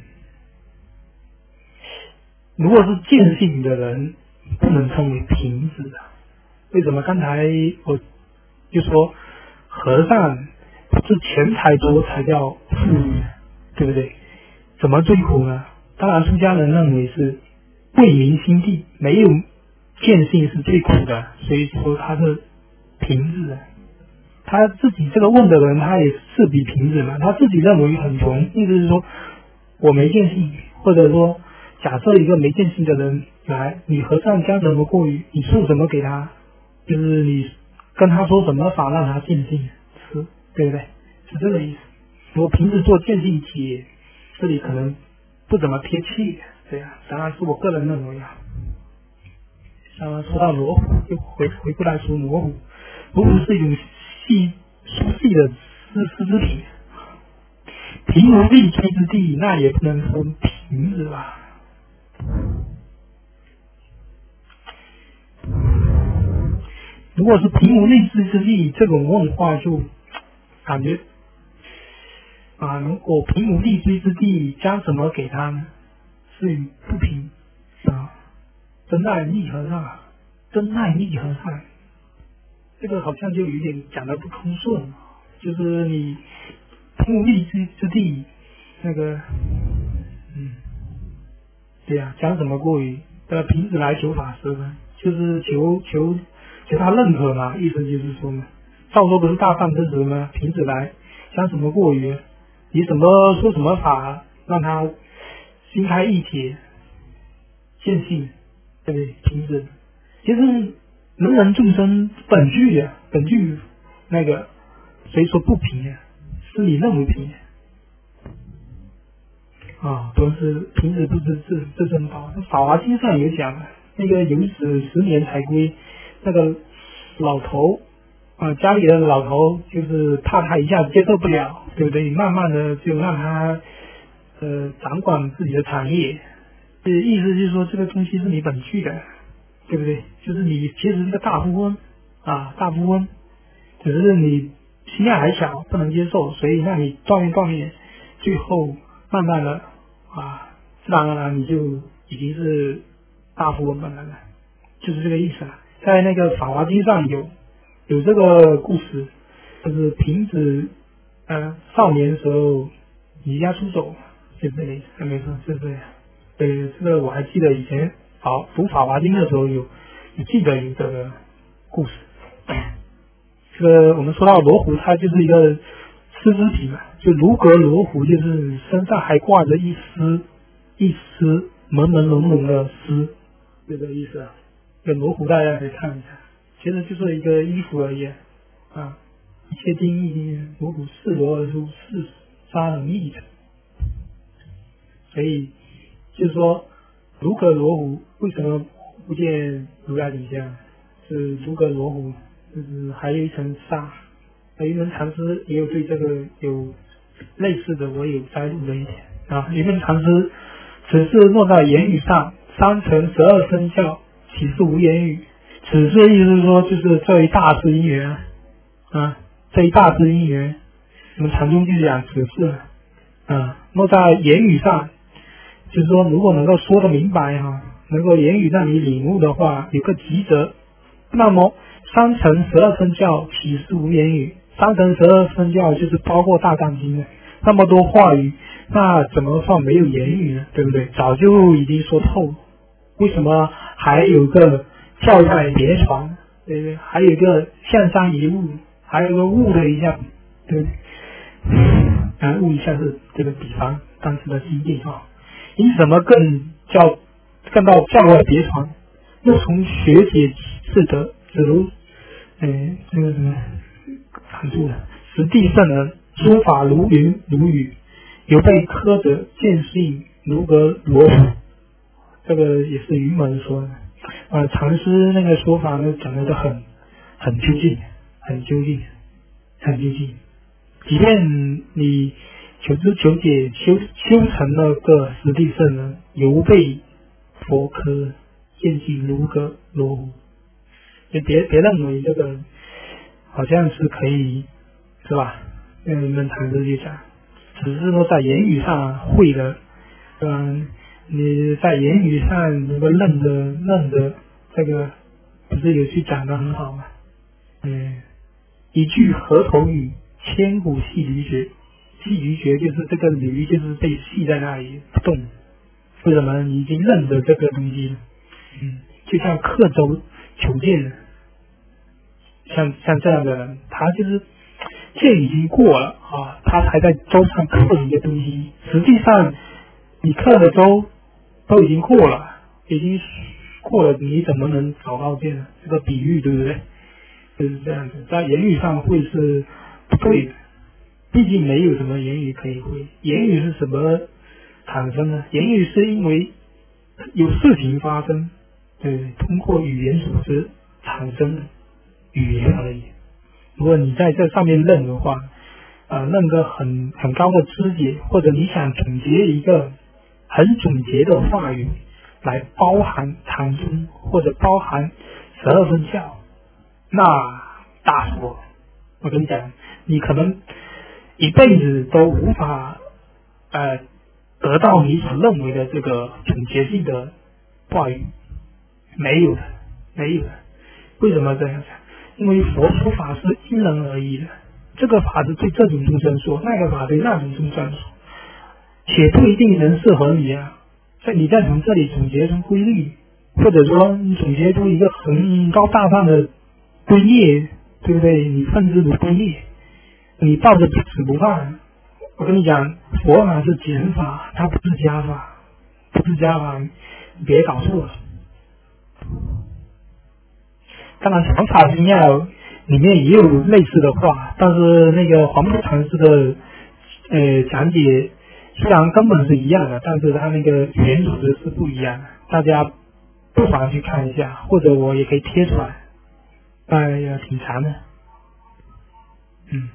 如果是见性的人，不能称为平子的。为什么？刚才我就说，和尚是钱财多才叫富裕，对不对？怎么最苦呢？当然，出家人认为是为民心地，没有见性是最苦的，所以说他是平子的。他自己这个问的人，他也是比平子嘛，他自己认为很穷，意思是说我没见性，或者说假设一个没见性的人来，你和尚将什么过于，你说什么给他，就是你跟他说什么法让他见性，是对不对？是这个意思。如果平时做见性解，这里可能不怎么贴切，对啊，当然是我个人认为啊。呃，说到罗湖，就回回过来说罗湖，罗湖是一种细粗细的丝丝织品，平无立锥之地，那也不能说平子吧。如果是平无立锥之地，这种问话就感觉啊，如果平无立锥之地，将什么给他呢？是与不平啊，真爱逆和尚，真爱逆和尚。这个好像就有点讲得不通顺，就是你平无立锥之地，那个，嗯，对呀、啊，讲什么过于？呃，平子来求法师呢，就是求求求他认可嘛，意思就是说嘛，照说不是大善之时吗？平子来讲什么过于？你怎么说什么法让他心开意解，见性，对不对？平子，其实。人人众生本具呀、啊，本具那个谁说不平呀、啊？是你认为平啊，都是平时不知自自身宝。法华经上有讲，那个有子十年才归，那个老头啊，家里的老头就是怕他一下子接受不了，对不对？慢慢的就让他呃掌管自己的产业，这意思就是说这个东西是你本具的。对不对？就是你其实是个大富翁啊，大富翁，只是你心量还小，不能接受，所以让你锻炼锻炼，最后慢慢的啊，自然而然你就已经是大富翁本人了，就是这个意思了。在那个《法华经》上有有这个故事，就是平子呃少年的时候离家出走，就是这个意思，没错，就是这样。对，这个我还记得以前。好，读《法华经》的时候有，有记得有这个故事。这个我们说到罗湖，它就是一个丝织品嘛，就如革罗狐，就是身上还挂着一丝一丝朦朦胧胧的丝，就这个意思啊。这个罗狐大家可以看一下，其实就是一个衣服而已啊。一切定义，罗狐视罗而出，视杀而异的。所以就是说，如革罗狐为什么不见如来底下？是如革罗狐，就是还有一层纱。云门禅师也有对这个有类似的，我有摘录了一点啊。云门禅师此事落在言语上，三乘十二生肖，岂是无言语？此事意思是说，就是这一大支因缘啊，这一大支因缘，我们禅宗就讲此事啊，落在言语上，就是说，如果能够说得明白哈、啊，能够言语让你领悟的话，有个吉则，那么三乘十二生肖岂是无言语？三乘十二生肖就是包括大藏经的那么多话语，那怎么算没有言语呢？对不对？早就已经说透了，为什么还有个教外别传？对不对？还有一个向上一悟，还有一个悟了一下，对不对？啊，悟一下是这个比方当时的经历啊。因什么更叫更到教外别传？又从学解释得，只如，嗯，这个什么？喊住了，实地圣人说法如云如雨，有被苛责见性如革罗狐。这个也是云门说的。呃，禅师那个说法呢，讲的都很很究竟，很究竟，很究竟。即便你求知求解修修成了个实地圣人，犹被佛科见性如革罗狐。就别别认为这个好像是可以，是吧？那你们禅师就讲，只是说在言语上会的，嗯，你在言语上能够认得认得这个，不是有句讲得很好吗？嗯，一句河头语，千古系驴绝。系驴绝就是这个驴就是被系在那里不动，为什么？你已经认得这个东西了。嗯，就像刻舟求剑。像像这样的人，他就是剑已经过了啊，他还在舟上刻一个东西。实际上，你刻的舟都已经过了，已经过了，你怎么能找到剑呢？这个比喻对不对？就是这样子，在言语上会是不对的，毕竟没有什么言语可以会。言语是什么产生的？言语是因为有事情发生，对，通过语言组织产生的。语言而已。如果你在这上面认的话，呃，认个很很高的知解，或者你想总结一个很总结的话语来包含禅宗或者包含十二生肖，那大说，我跟你讲，你可能一辈子都无法呃得到你所认为的这个总结性的话语，没有的，没有的。为什么这样讲？因为佛说法是因人而异的，这个法是对这种众生说，那个法对那种众生说，且不一定能适合你啊。所以你再从这里总结出规律，或者说你总结出一个很高大上的规业，对不对？你奉之如规业，你抱着不死不放。我跟你讲，佛法是减法，它不是加法，不是加法，你别搞错了。当然，《传法经要》里面也有类似的话，但是那个黄木禅师的呃讲解虽然根本是一样的，但是他那个原则是不一样的，大家不妨去看一下，或者我也可以贴出来，哎呀，挺长的，嗯，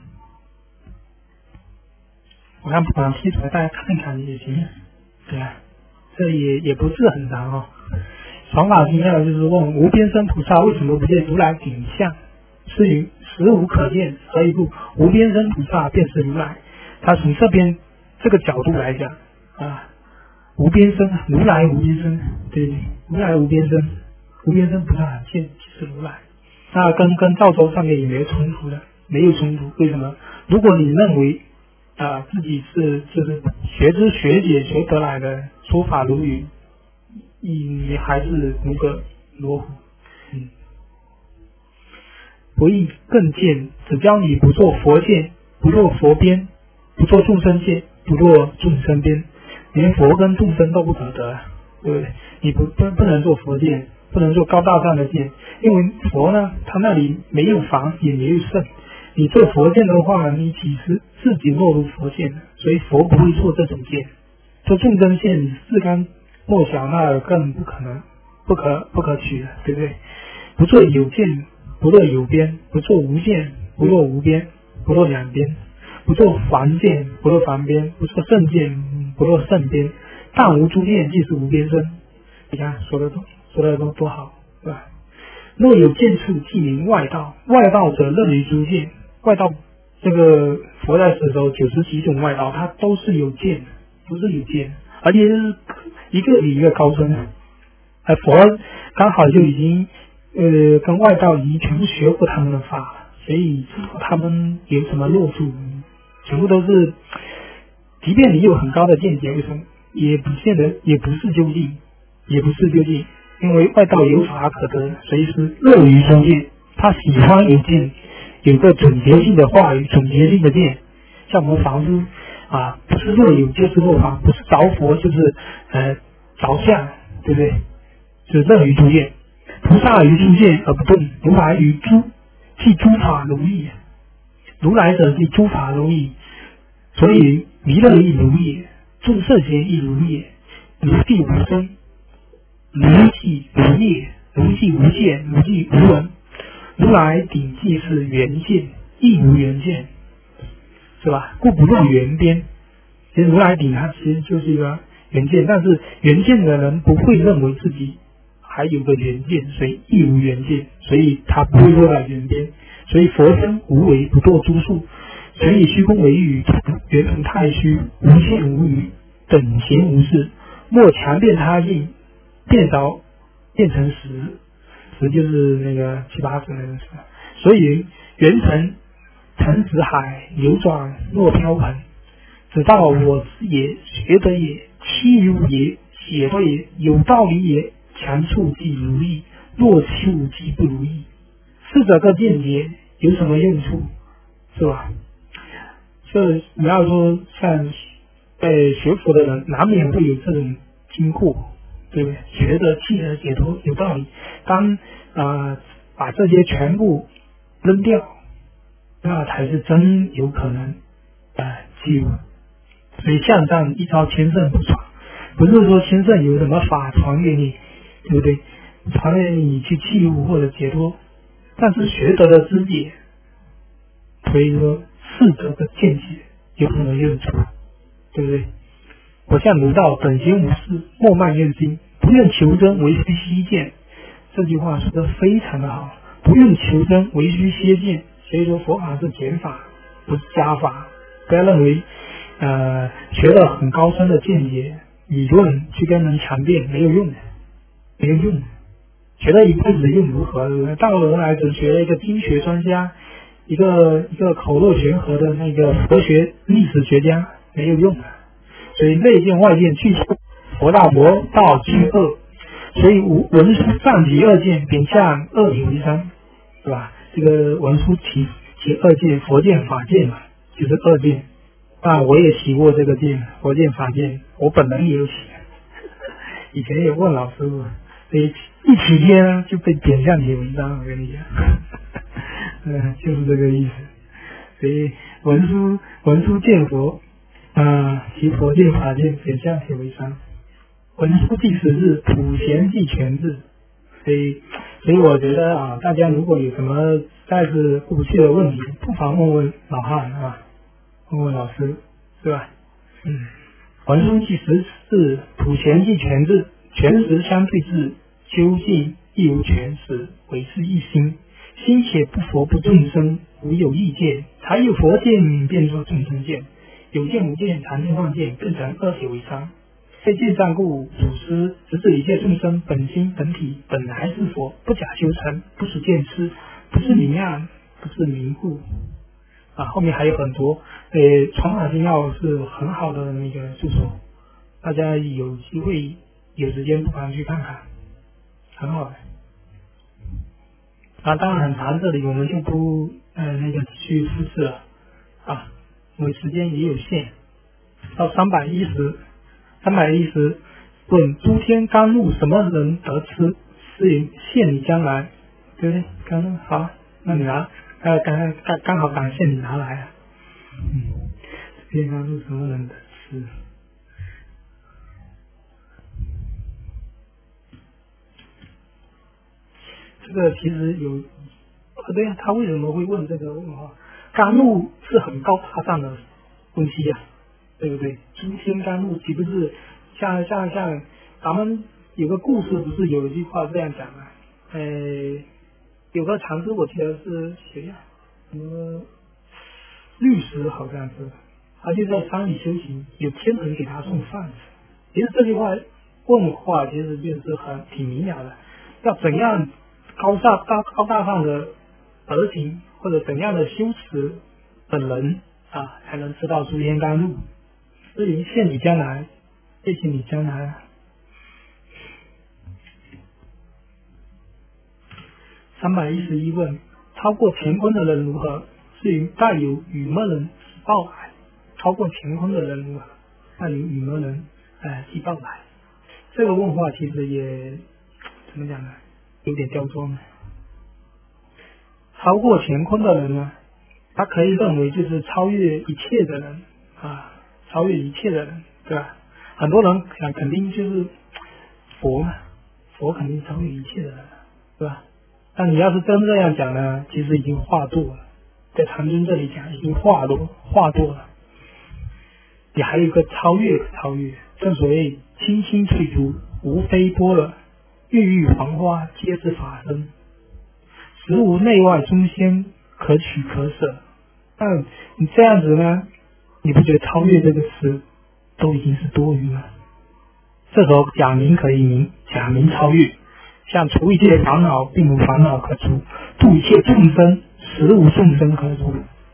我看不妨贴出来，大家看一看也行，对啊，这也也不是很长哦。传法经要就是问无边身菩萨为什么不见如来景象？是云实无可见，何以故？无边身菩萨便是如来。他从这边这个角度来讲啊，无边身，如来无边身，对对，如来无边身，无边身菩萨见是如来。那跟跟赵州上面也没有冲突的，没有冲突。为什么？如果你认为啊自己是就是学知学解学得来的，说法如云。你还是如个罗狐，嗯，不亦更见，只教你不做佛见， 不落佛边，不做众生界，不落众生边，连佛跟众生都不可得，对不对？你不不不能做佛界，不能做高大上的界，因为佛呢，他那里没有法也没有圣，你做佛界的话，你其实自己落入佛界的，所以佛不会做这种界。做众生界，你自甘莫小，那更不可能，不可不可取的，对不对？不做有见，不落有边；不做无见，不落无边，不落两边；不做凡见，不落凡边；不做圣见，不落圣边。但无诸见，即是无边身。你看说的多，说的多多好，对吧？若有见处，即名外道。外道者，乐于诸见。外道，这个佛在世的时候，九十几种外道，它都是有见的，都是有见的，而且是一个比一个高深。而佛刚好就已经呃跟外道已经全部学过他们的法，所以知道他们有什么落处，全部都是，即便你有很高的见解，为什么也不见得，也不是究竟，也不是究竟，因为外道有法可得，所以是乐于中见，他喜欢有见，有个总结性的话语，总结性的见，像我们法师啊，不是若有就是若法，不是着佛就是呃着相，对不对？是乐于诸见。菩萨于诸见而不动，如来于诸即诸法如意，如来者即诸法如意，所以弥勒亦如也，众色界亦如也，如地无生，如即如业，如即无见，如即无闻。如来顶即是圆见，亦无圆见，是吧？故不落圆边。其实如来顶它其实就是一个圆见，但是圆见的人不会认为自己还有个圆见，所以亦无圆见，所以他不会落在圆边。所以佛身无为，不堕诸数，所以虚空为语，圆成太虚，无限无余，等闲无事，莫强辩他性，变着变成实，实就是那个七八十那个实。所以圆成成实海，流转若飘盆，直到我知也，学得也，欺如也，写得也，有道理也，强处即如意，弱处即不如意。是这个见解有什么用处，是吧？就你要说像在学佛的人，难免会有这种经过，对不对？学得契合解脱有道理，当啊、呃、把这些全部扔掉，那才是真有可能啊记悟。所以向上一朝千圣不传，不是说千圣有什么法传给你，对不对？传给你去记悟或者解脱，但是学得的知解，所以说适得的见解有什么用处，对不对？我向儒道等闲无事，莫慢用心，不愿求真，唯须悉见。这句话说的非常的好，不用求真，唯须悉见。所以说佛法是减法，不是加法。不要认为呃学了很高深的见解理论去跟人强辩没有用的，没有用的。学了一辈子又如何？到了来只学了一个经学专家，一个一个口若悬河的那个佛学历史学家，没有用的。所以内见外见俱错，佛道魔道俱恶。所以文殊上集二见，贬向二体为三，是吧？这个文殊起起二见，佛见法见嘛，就是二见。啊，我也起过这个见，佛见法见，我本人也有起，以前也问老师傅，所以一起见呢就被贬向体为三，我跟你讲，嗯，就是这个意思。所以文殊文殊见佛，啊，其佛见法见，贬向体为三。文殊第十日，普贤第全日。所以，所以我觉得啊，大家如果有什么再是过不去的问题，不妨问问老汉啊，问问老师，是吧？嗯，文殊第十日，普贤第全日，全实相对治，究竟亦无全实，唯是一心。心且不佛不众生，无有意见，才有佛见，变作众生见。有见无见，常见妄见，变成二体为三。非见障故，祖师直指一切众生本心本体本来是佛，不假修成，不是见痴，不是明暗，不是明故。啊，后面还有很多，呃，传法经要是很好的那个著作，大家有机会有时间不妨去看看，很好的。啊，当然很长，这里我们就不呃那个去复制了。 啊，因为时间也有限。到三百一十，三百一十问诸天甘露什么人得吃？是云现你将来，对不对？甘露好，那你拿，呃，刚刚刚好感谢你拿来啊。嗯，诸天甘露什么人得吃？这个其实有，呃，对呀，他为什么会问这个问话？甘露是很高大上的东西呀、啊，对不对？诸天甘露岂不是像像像咱们有个故事，不是有一句话这样讲的？呃，有个禅师我记得是谁呀、啊？什么律师好像是，他就在山里修行，有天人给他送饭吃。其实这句话问话其实就是很挺明了的，要怎样高大高高大上的德行或者怎样的修持的人啊，才能吃到诸天甘露。是云现你将来，谢谢你将来。三百一十一问，超过乾坤的人如何？是云带有雨墨人即报来。超过乾坤的人如何？带有雨墨人哎即报来。这个问话其实也怎么讲呢？有点刁钻。超过乾坤的人呢，他可以认为就是超越一切的人啊，超越一切的人，对吧？很多人想肯定就是佛嘛，佛肯定超越一切的人，对吧？但你要是真这样讲呢，其实已经化度了，在禅宗这里讲已经化度化度了。你还有一个超越可超越，正所谓清清翠竹，无非般若，郁郁黄花，皆是法身。实无内外中仙，可取可舍。那你这样子呢，你不觉得超越这个词都已经是多余了？这时候假名可以名，假名超越，像除一切烦恼，并无烦恼可除；度一切众生，实无众生可度。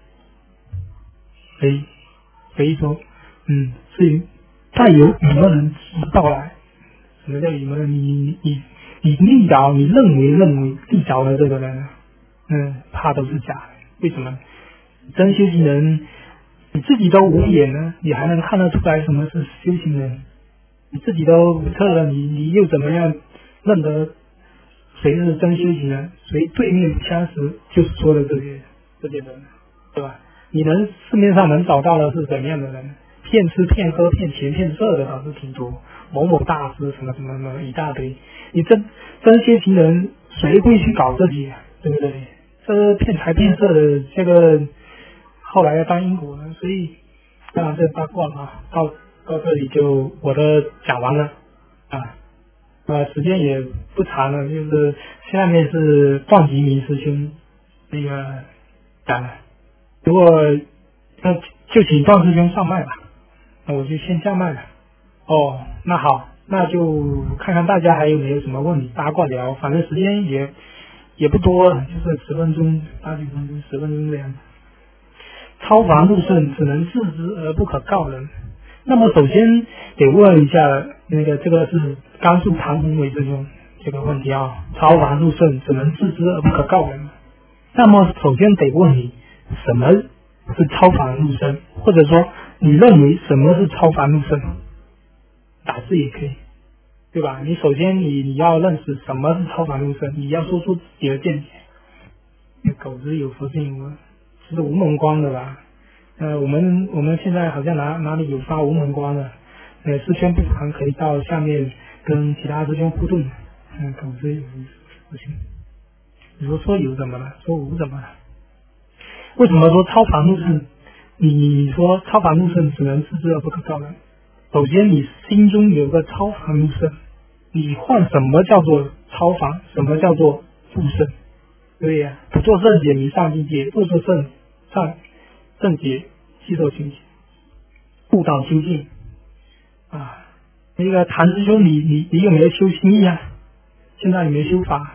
所以，所以说，嗯，至于再有雨墨人即到来，什么叫雨墨人？你你你力着，你认为认为力着的这个人，嗯，怕都是假的。为什么？真修行人，你自己都无眼呢，你还能看得出来什么是修行人？你自己都不测了，你你又怎么样认得谁是真修行人？谁对面不相识？就是说的这些这些人，对吧？你能市面上能找到的是怎样的人？骗吃骗喝骗钱骗色的倒是挺多，某某大师什么什么什么一大堆。你真真修行人谁会去搞这些？对不对？这骗财骗色的这个后来要当因果呢，所以当然这八卦啊，到到这里就我的讲完了啊，呃时间也不长了，就是下面是段吉明师兄那个讲了，如果那就请段师兄上麦吧，那我就先下麦了。哦，那好，那就看看大家还有没有什么问题八卦聊，反正时间也也不多，就是十分钟八九分钟十分钟这样。超凡入圣只能自知而不可告人。那么首先得问一下，那个这个是甘肃唐宏伟师兄这个问题啊，超凡入圣只能自知而不可告人。那么首先得问你，什么是超凡入圣，或者说你认为什么是超凡入圣？打字也可以，对吧？你首先你你要认识什么是超凡入圣，你要说出自己的见解。狗子有佛性无？是无门光的吧？呃，我们我们现在好像哪哪里有发无门光的？呃，师兄不妨可以到下面跟其他师兄互动。嗯，狗子有佛性。你说说有怎么了？说无怎么了？为什么说超凡入圣？你说超凡入圣只能自知而不可告人。首先，你心中有个超凡入圣，你换什么叫做超凡？什么叫做入圣？对呀、啊，不做圣解迷上境界，不做圣上圣解吸收清净，悟道清净啊。那个谭师兄，你你你有没有修心意啊？现在有没有修法？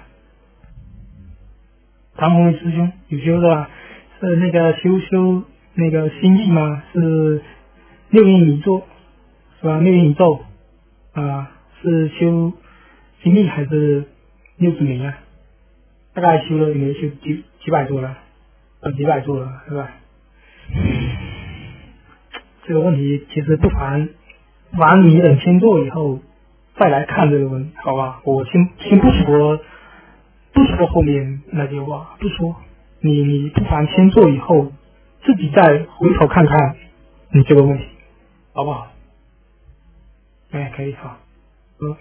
谭宏伟师兄有修的吧？是那个修修那个心意吗？是六阴宇宙是吧？六阴宇宙啊，是修心意还是六字明啊？大概修了有没有修几几百座了？呃，几百座了是吧？ 这个问题其实不妨，不妨你等签做以后再来看这个问题，好吧？我先先不说，不说后面那句话，不说，你你不妨签做以后自己再回头看看你这个问题，好不好？哎，可以，好，嗯。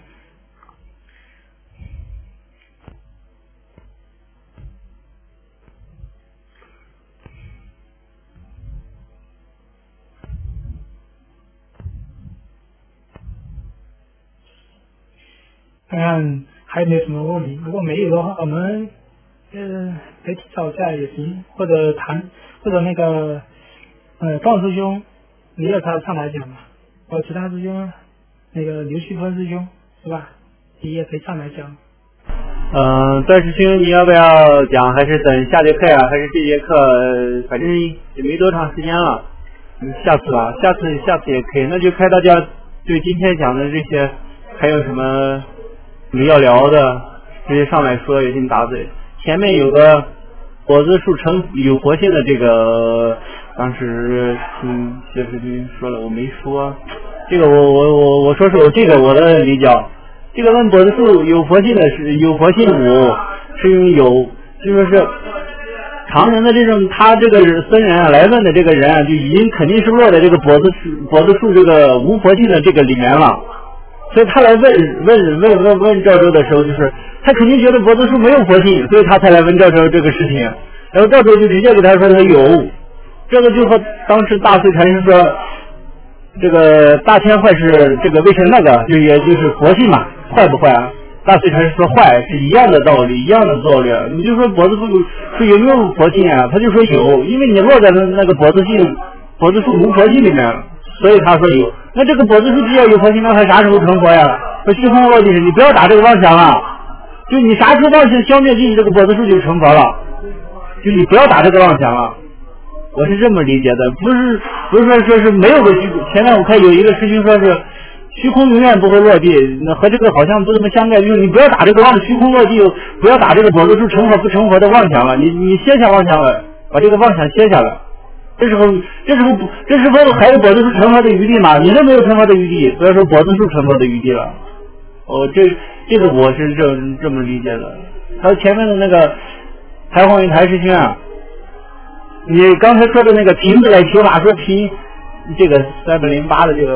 看看还有没有什么问题，如果没有的话，我们呃可以提早下也行，或者谈，或者那个呃高师兄，你要他上来讲嘛，或者其他师兄，那个刘旭峰师兄是吧？你也可以上来讲。 嗯、呃，段师兄，你要不要讲？还是等下节课呀？还是这节课？反正也没多长时间了，下次吧，下次下次也可以。那就看大家对今天讲的这些还有什么你要聊的，直接上来说也行答嘴。前面有个果子树成有活性的这个，当时听谢师君说了，我没说。这个我我我我说说这个我的理解。这个问果子树有活性的是有活性五，是用有，就说是常人的这种，他这个僧人啊来问的这个人啊，就已经肯定是落在这个果子树果子树这个无活性的这个里面了。所以他来问问问问问赵州的时候，就是他肯定觉得果子树没有活性，所以他才来问赵州这个事情。然后赵州就直接给他说他有，这个就和当时大隋禅师说这个大千坏是这个为什么那个就也就是活性嘛，坏不坏啊？大隋禅师说坏是一样的道理，一样的道理。你就说果子树树有没有活性啊？他就说有，因为你落在那那个果子性果子树无活性里面，所以他说有。那这个果子树只要有活性，那他啥时候成佛呀？说虚空落地是，你不要打这个妄想了，就你啥时候妄想消灭尽，这个果子树就成佛了，就你不要打这个妄想了。我是这么理解的，不是不是说说是没有个虚空。前面我看有一个师兄说是虚空永远不会落地，那和这个好像不怎么相干，就是你不要打这个妄虚空落地，不要打这个果子树成佛不成佛的妄想了，你你歇下妄想了，把这个妄想歇下来。这时候这时候不这时候还有果子树成佛的余地嘛？你都没有成佛的余地，所以说果子树成佛的余地了。哦，这这个我是这这么理解的。还有前面的那个台隍云台师兄啊，你刚才说的那个瓶子来求法，说瓶这个三百零八的这个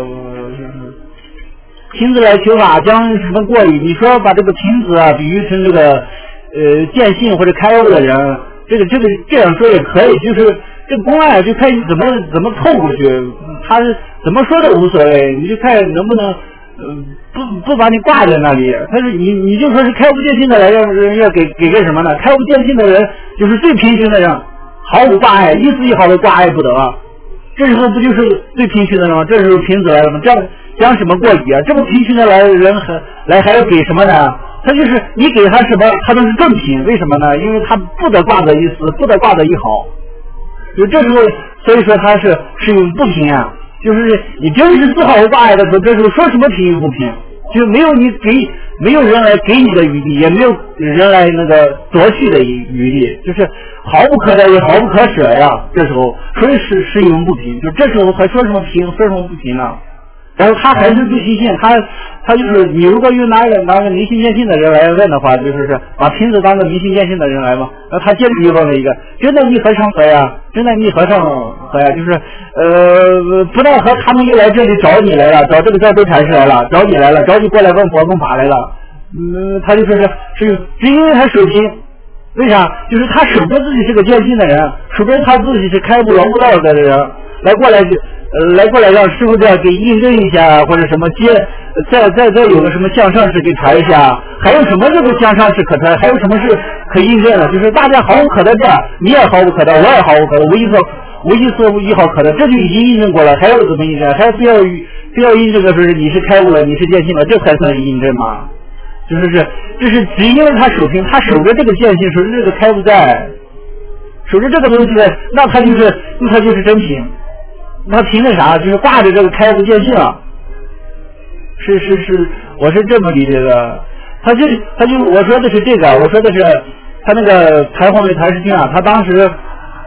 瓶子来求法将什么过瘾？你说把这个瓶子啊比喻成这个呃见性或者开悟的人，这个这个这样说也可以，就是这个公案就看你怎么怎么凑过去，他怎么说都无所谓，你就看能不能呃不不把你挂在那里。他是你你就说是开悟见性的人要要给给个什么呢？开悟见性的人就是最平行的人，毫无挂碍，一丝一毫的挂碍不得啊。这时候不就是最平行的人吗？这时候瓶子来了吗？这样讲什么过礼啊？这么平行的来人还来还要给什么呢？他就是你给他什么他都是正品，为什么呢？因为他不得挂的一丝，不得挂的一毫。就这时候所以说他是是用不平啊，就是你真是丝毫无挂碍的时候，这时候说什么平与不平，就没有你给没有人来给你的余地，也没有人来那个夺去的余地，就是毫不可待也毫不可舍呀。这时候所以是是用不平，就这时候还说什么平，说什么不平呢？然后他还是不信信，他他就是你如果用拿个拿个明心见性的人来问的话，就是是把瓶子当个明心见性的人来嘛。然后他接着又问了一个真的密和尚何呀？真的密和尚何呀？就是呃不但和他们又来这里找你来了，找这个赵州禅师来了，找你来了，找你过来问佛问法来了。嗯，他就说是是是因为他手平，为啥？就是他守着自己是个见性的人，守着他自己是开悟圆悟道的人，来过来就。呃，来过来让师傅这样给印证一下，或者什么接，再再再有个什么向上事给谈一下，还有什么这个向上事可谈，还有什么是可印证的？就是大家毫无可得的，你也毫无可得，我也毫无可得，无一色无一色无一毫可得，这就已经印证过了，还要怎么印证？还非要非要印证的是你是开悟了，你是见性了，这才算印证嘛？就是是，这是只因为他守平，他守着这个见性，守着这个开悟在，守着这个东西在，那他就是那他就是真品。他凭着啥？就是挂着这个开悟见性啊，是是是，我是这么理解的。他就他就我说的是这个，我说的是他那个台隍云台师兄啊，他当时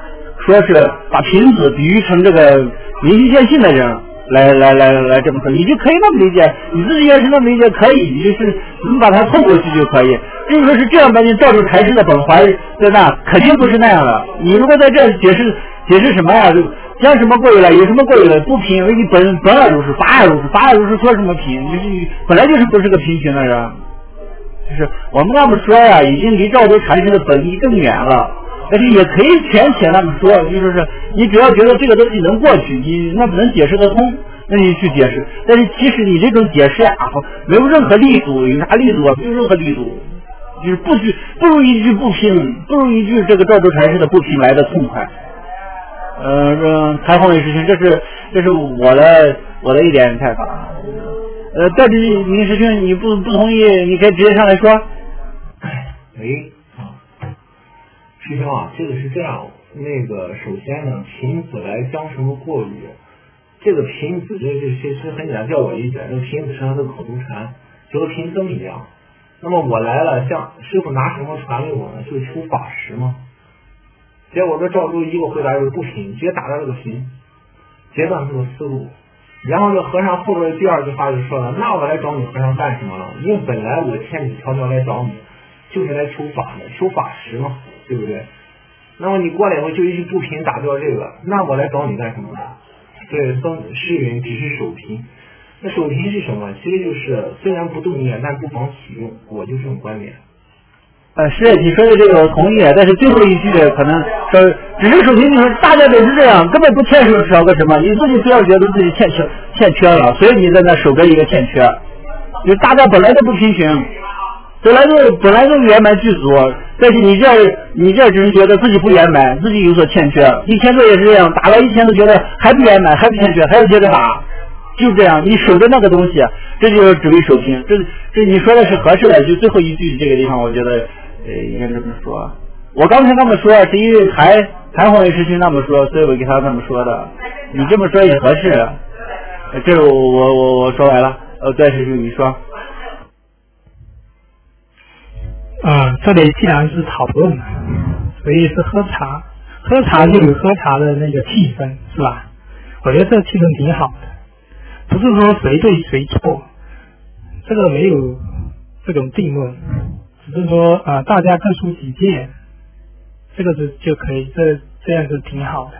说是把瓶子比喻成这个明心见性的人来来来来这么说，你就可以那么理解，你自己要是那么理解可以，你就是你把它凑过去就可以。至于说是这样把你照住台式的本怀在那，肯定不是那样的。你如果在这解释解释什么呀？讲什么过于了？有什么过于了？不平，你本本来如是，法也如是，法也如是，说什么平？就是本来就是不是个平行的人。就是我们那么说呀，已经离赵州禅师的本意更远了。但是也可以浅浅那么说，就是是你只要觉得这个东西能过去，你那能解释得通，那你去解释。但是其实你这种解释啊，没有任何力度，有啥力度啊？没有任何力度，就是不句不如一句不平，不如一句这个赵州禅师的不平来的痛快。呃，这台风的事情，这是这是我的我的一点看法。呃，但是林师兄你不不同意，你可以直接上来说。 喂。师兄啊，这个是这样，那个首先呢，贫子来将什么过语？这个贫子这这其实很简单，叫我理解，这个贫子是他的口头禅，就和贫僧一样。那么我来了，像师傅拿什么传给我呢？就是求法识嘛。结果这赵州一个回答就是不贫，直接打断这个贫，截断这个思路。然后这和尚后边第二句话就说了：“那我来找你和尚干什么了？因为本来我千里迢迢来找你，就是来求法的，求法识嘛。”对不对？那么你过来以后就一句不贫打掉这个，那我来找你干什么呢？对，僧诗云只是守贫。那守贫是什么？其实就是虽然不动念，但不妨启用，我就这种观点。 呃，是你说的这个我同意，但是最后一句可能说只是守贫，就是大家都是这样，根本不欠少个什么，你自己不要觉得自己欠缺欠缺了，所以你在那守着一个欠缺，就大家本来都不贫穷。本来就本来就圆满具足，但是你这你这只是觉得自己不圆满，自己有所欠缺。以前做也是这样，打了一天都觉得还不圆满，还不欠缺，还要接着打，就这样。你守着那个东西，这就是只为守贫。这这你说的是合适的，就最后一句这个地方，我觉得呃应该这么说。我刚才那么说是因为台台红卫师兄那么说，所以我给他这么说的。你这么说也合适。这个我我我我说完了。呃，对，师兄你说。 啊、嗯，这里既然是讨论，所以是喝茶，喝茶就有喝茶的那个气氛，是吧？我觉得这个气氛挺好的，不是说谁对谁错，这个没有这种定论，只是说啊、呃，大家各抒己见，这个是就可以，这这样是挺好的。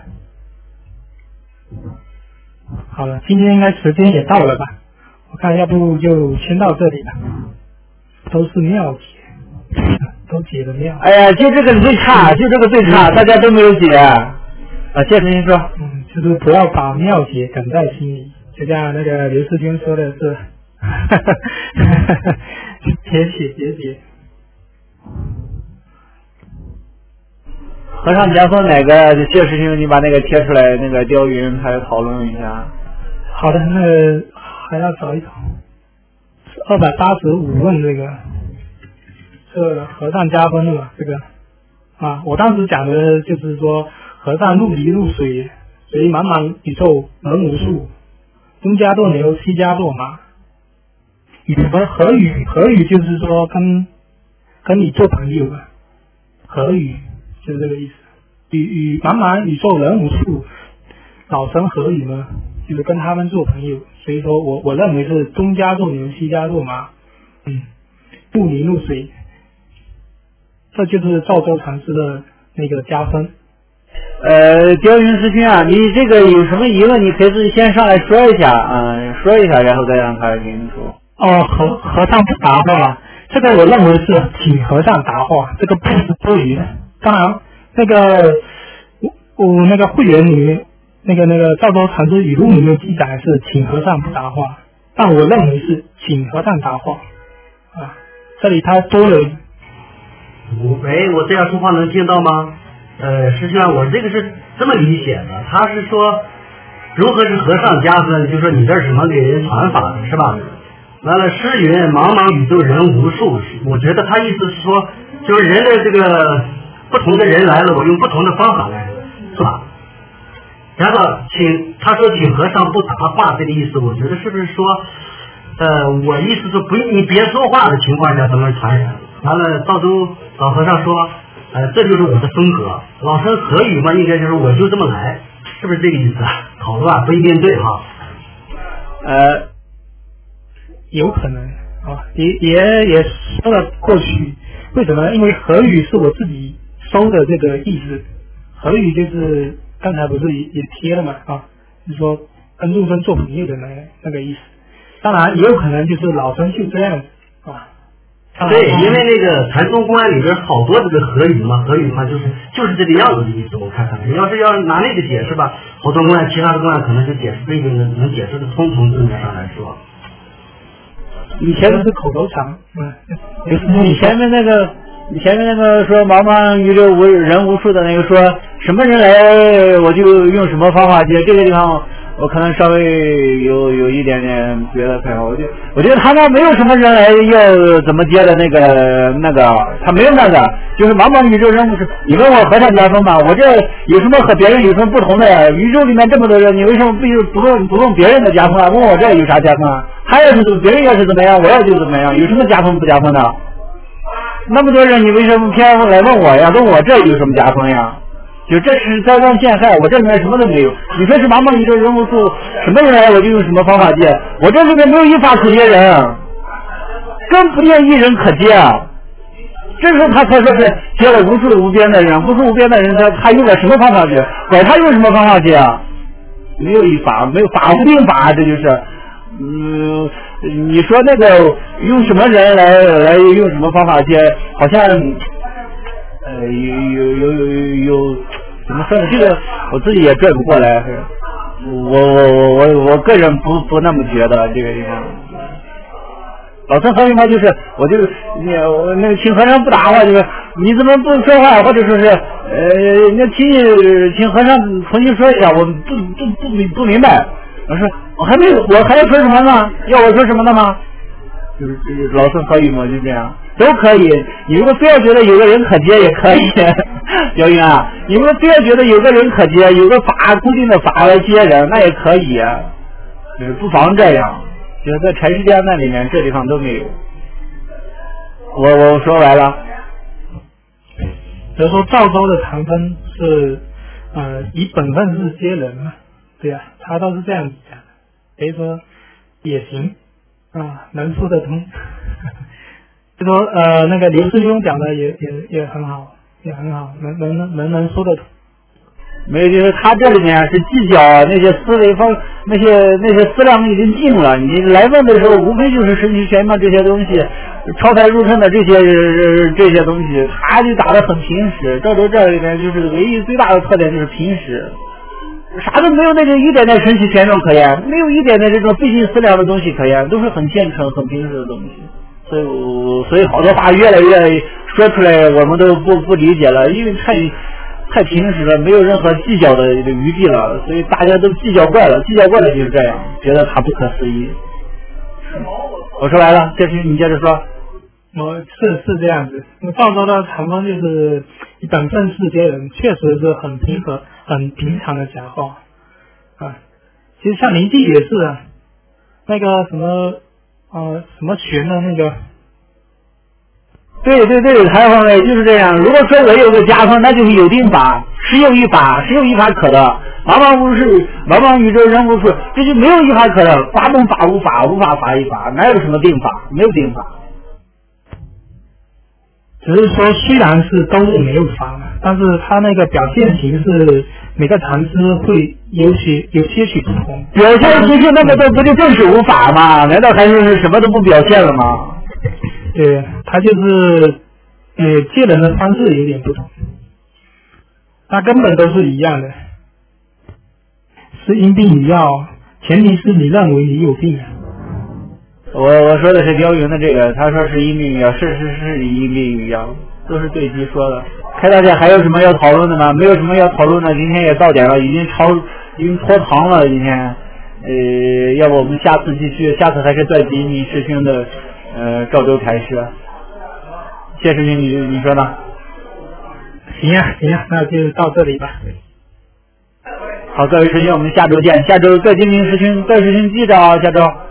好了，今天应该时间也到了吧？我看要不就先到这里了，都是妙解。都解的妙。 哎呀，就这个最差，就这个最差，大家都没有解。啊，谢陈先说。 嗯，就是不要把妙解梗在心里，就像那个刘世军说的是，别解别解。 和尚家风哪个？谢师兄，你把那个贴出来，那个雕云还讨论一下。 好的，那个还要找一找。二百八十五问这个。这个和尚加分了，这个啊，我当时讲的就是说，和尚入离入水，随茫茫宇宙人无数，东家做牛，西家做马。与和和语，和语就是说跟跟你做朋友的，和语就是这个意思。与与茫茫宇宙人无数，老神和语呢，就是跟他们做朋友。所以说我我认为是东家做牛，西家做马，嗯，入离入水。这就是赵州禅师的那个加分。 呃，雕云师兄啊，你这个有什么疑问，你可以自己先上来说一下啊、呃，说一下，然后再让他给你说。 哦，和和尚不答话，这个我认为是请和尚答话，这个不是多余的。当然，那个我我那个会员里面，那个那个赵州禅师语录里面记载是请和尚不答话，但我认为是请和尚答话啊。这里他多了。 喂，我这样说话能听到吗？呃，师兄，我这个是这么理解的，他是说如何是和尚加分，就说你这是什么给人传法的是吧？完了，诗云茫茫宇宙人无数，我觉得他意思是说，就是人的这个不同的人来了，我用不同的方法来，是吧？然后请他说请和尚不答话，这个意思，我觉得是不是说，呃，我意思是不，你别说话的情况下怎么传染？完了，赵州老和尚说， 呃，这就是我的风格。老生合语嘛，应该就是我就这么来，是不是这个意思啊？讨论啊不一定对哈。 呃， 有可能啊，也也也说了过去，为什么呢？因为合语是我自己收的这个意思，合语就是刚才不是也也贴了嘛啊，就是说跟众生做朋友的那个那个意思。当然也有可能就是老生就这样子啊。 对，因为那个禅宗公案里边好多这个合语嘛，合语嘛就是就是这个样子的意思。我看看，你要是要拿那个解释吧，好多公案，其他的公案可能就解释不一定能能解释得通，从字面上来说。 以前是口头禅，嗯， 你前面那个，你前面那个说茫茫宇宙无人无数的那个说什么人来我就用什么方法接，这个地方我可能稍微有有一点点觉得配合，我觉得我觉得他那没有什么人来要怎么接的那个那个，他没有那个，就是茫茫宇宙人物是，你问我和尚家风嘛，我这有什么和别人有什么不同的？宇宙里面这么多人，你为什么不不用不用别人的家风啊？问我这有啥家风啊？他要是别人要是怎么样，我要就怎么样，有什么家风不家风的？那么多人，你为什么偏来问我呀？问我这有什么家风呀？就这是灾难陷害，我这里面什么都没有。你说是茫茫宇宙人无数，什么人来我就用什么方法接，我这里面没有一法可接人，更不见一人可接。这时候他才说是接了无数无边的人，无数无边的人，他他用了什么方法接？管他用什么方法接啊？没有一法，没有法无定法，这就是。嗯，你说那个用什么人来来用什么方法接，好像呃有有有有有怎么说呢？这个我自己也转不过来，我我我我我个人不不那么觉得这个地方。老生合语嘛，就是我就你我那个请和尚不答话，就是你怎么不说话，或者说是呃那请请和尚重新说一下，我不不不明不明白。我说我还没有，我还要说什么呢？要我说什么的吗？就是就是老生合语嘛，就这样都可以。你如果非要觉得有个人可接也可以，小云啊，你如果非要觉得有个人可接，有个法固定的法来接人，那也可以，就是不妨这样。就是在禅师家那里面，这地方都没有。我我说完了。 比如说赵州的唐僧是呃以本分是接人嘛。对呀、啊，他倒是这样子讲的，所以说也行啊，能说得通。就说呃，那个刘师兄讲的也也也很好，也很好，能能能能能说得通。 没有，就是他这里面是计较那些思维方，那些那些思量已经尽了。你来问的时候，无非就是神奇玄妙这些东西，超凡入圣的这些这些东西，他就打得很平实。赵州这里面就是唯一最大的特点就是平实。啥都没有，那个一点点神奇玄妙可言，没有一点点这种费尽思量的东西可言，都是很现成、很平时的东西。所以，所以好多话越来越说出来，我们都不不理解了，因为太太平时了，没有任何计较的余地了，所以大家都计较惯了，计较惯了就是这样，觉得它不可思议。我说完了，接续你接着说。 我是是这样子，赵州的禅风就是以本分世接人，确实是很平和、很平常的讲话啊。其实像灵济也是啊，那个什么呃什么玄的那个， 对对对，还有位就是这样。如果说我有个家风，那就是有定法，实有一法，实有一法可的。茫茫无事，茫茫宇宙人无数，这就没有一法可的。法本法无法，无法法一法，哪有什么定法？没有定法。 只是说虽然是都是没有法嘛，但是他那个表现形式每个禅师会有些有些许不同。 表现形式那么多，不就正是无法吗？难道还是什么都不表现了吗？ 对，他就是呃接人的方式有点不同，他根本都是一样的，是因病与药，前提是你认为你有病。 我我说的是刁云的这个，他说是因病与药，是是是因病与药，都是对机说的。开大家还有什么要讨论的吗？没有什么要讨论的，今天也到点了，已经超已经拖堂了。今天，呃，要不我们下次继续，下次还是再比你师兄的呃赵州禅师。谢师兄，你你说呢？ 行呀、啊、行呀、啊，那就到这里吧。 好，各位师兄，我们下周见。下周各精明师兄，各位师兄记着啊，下周。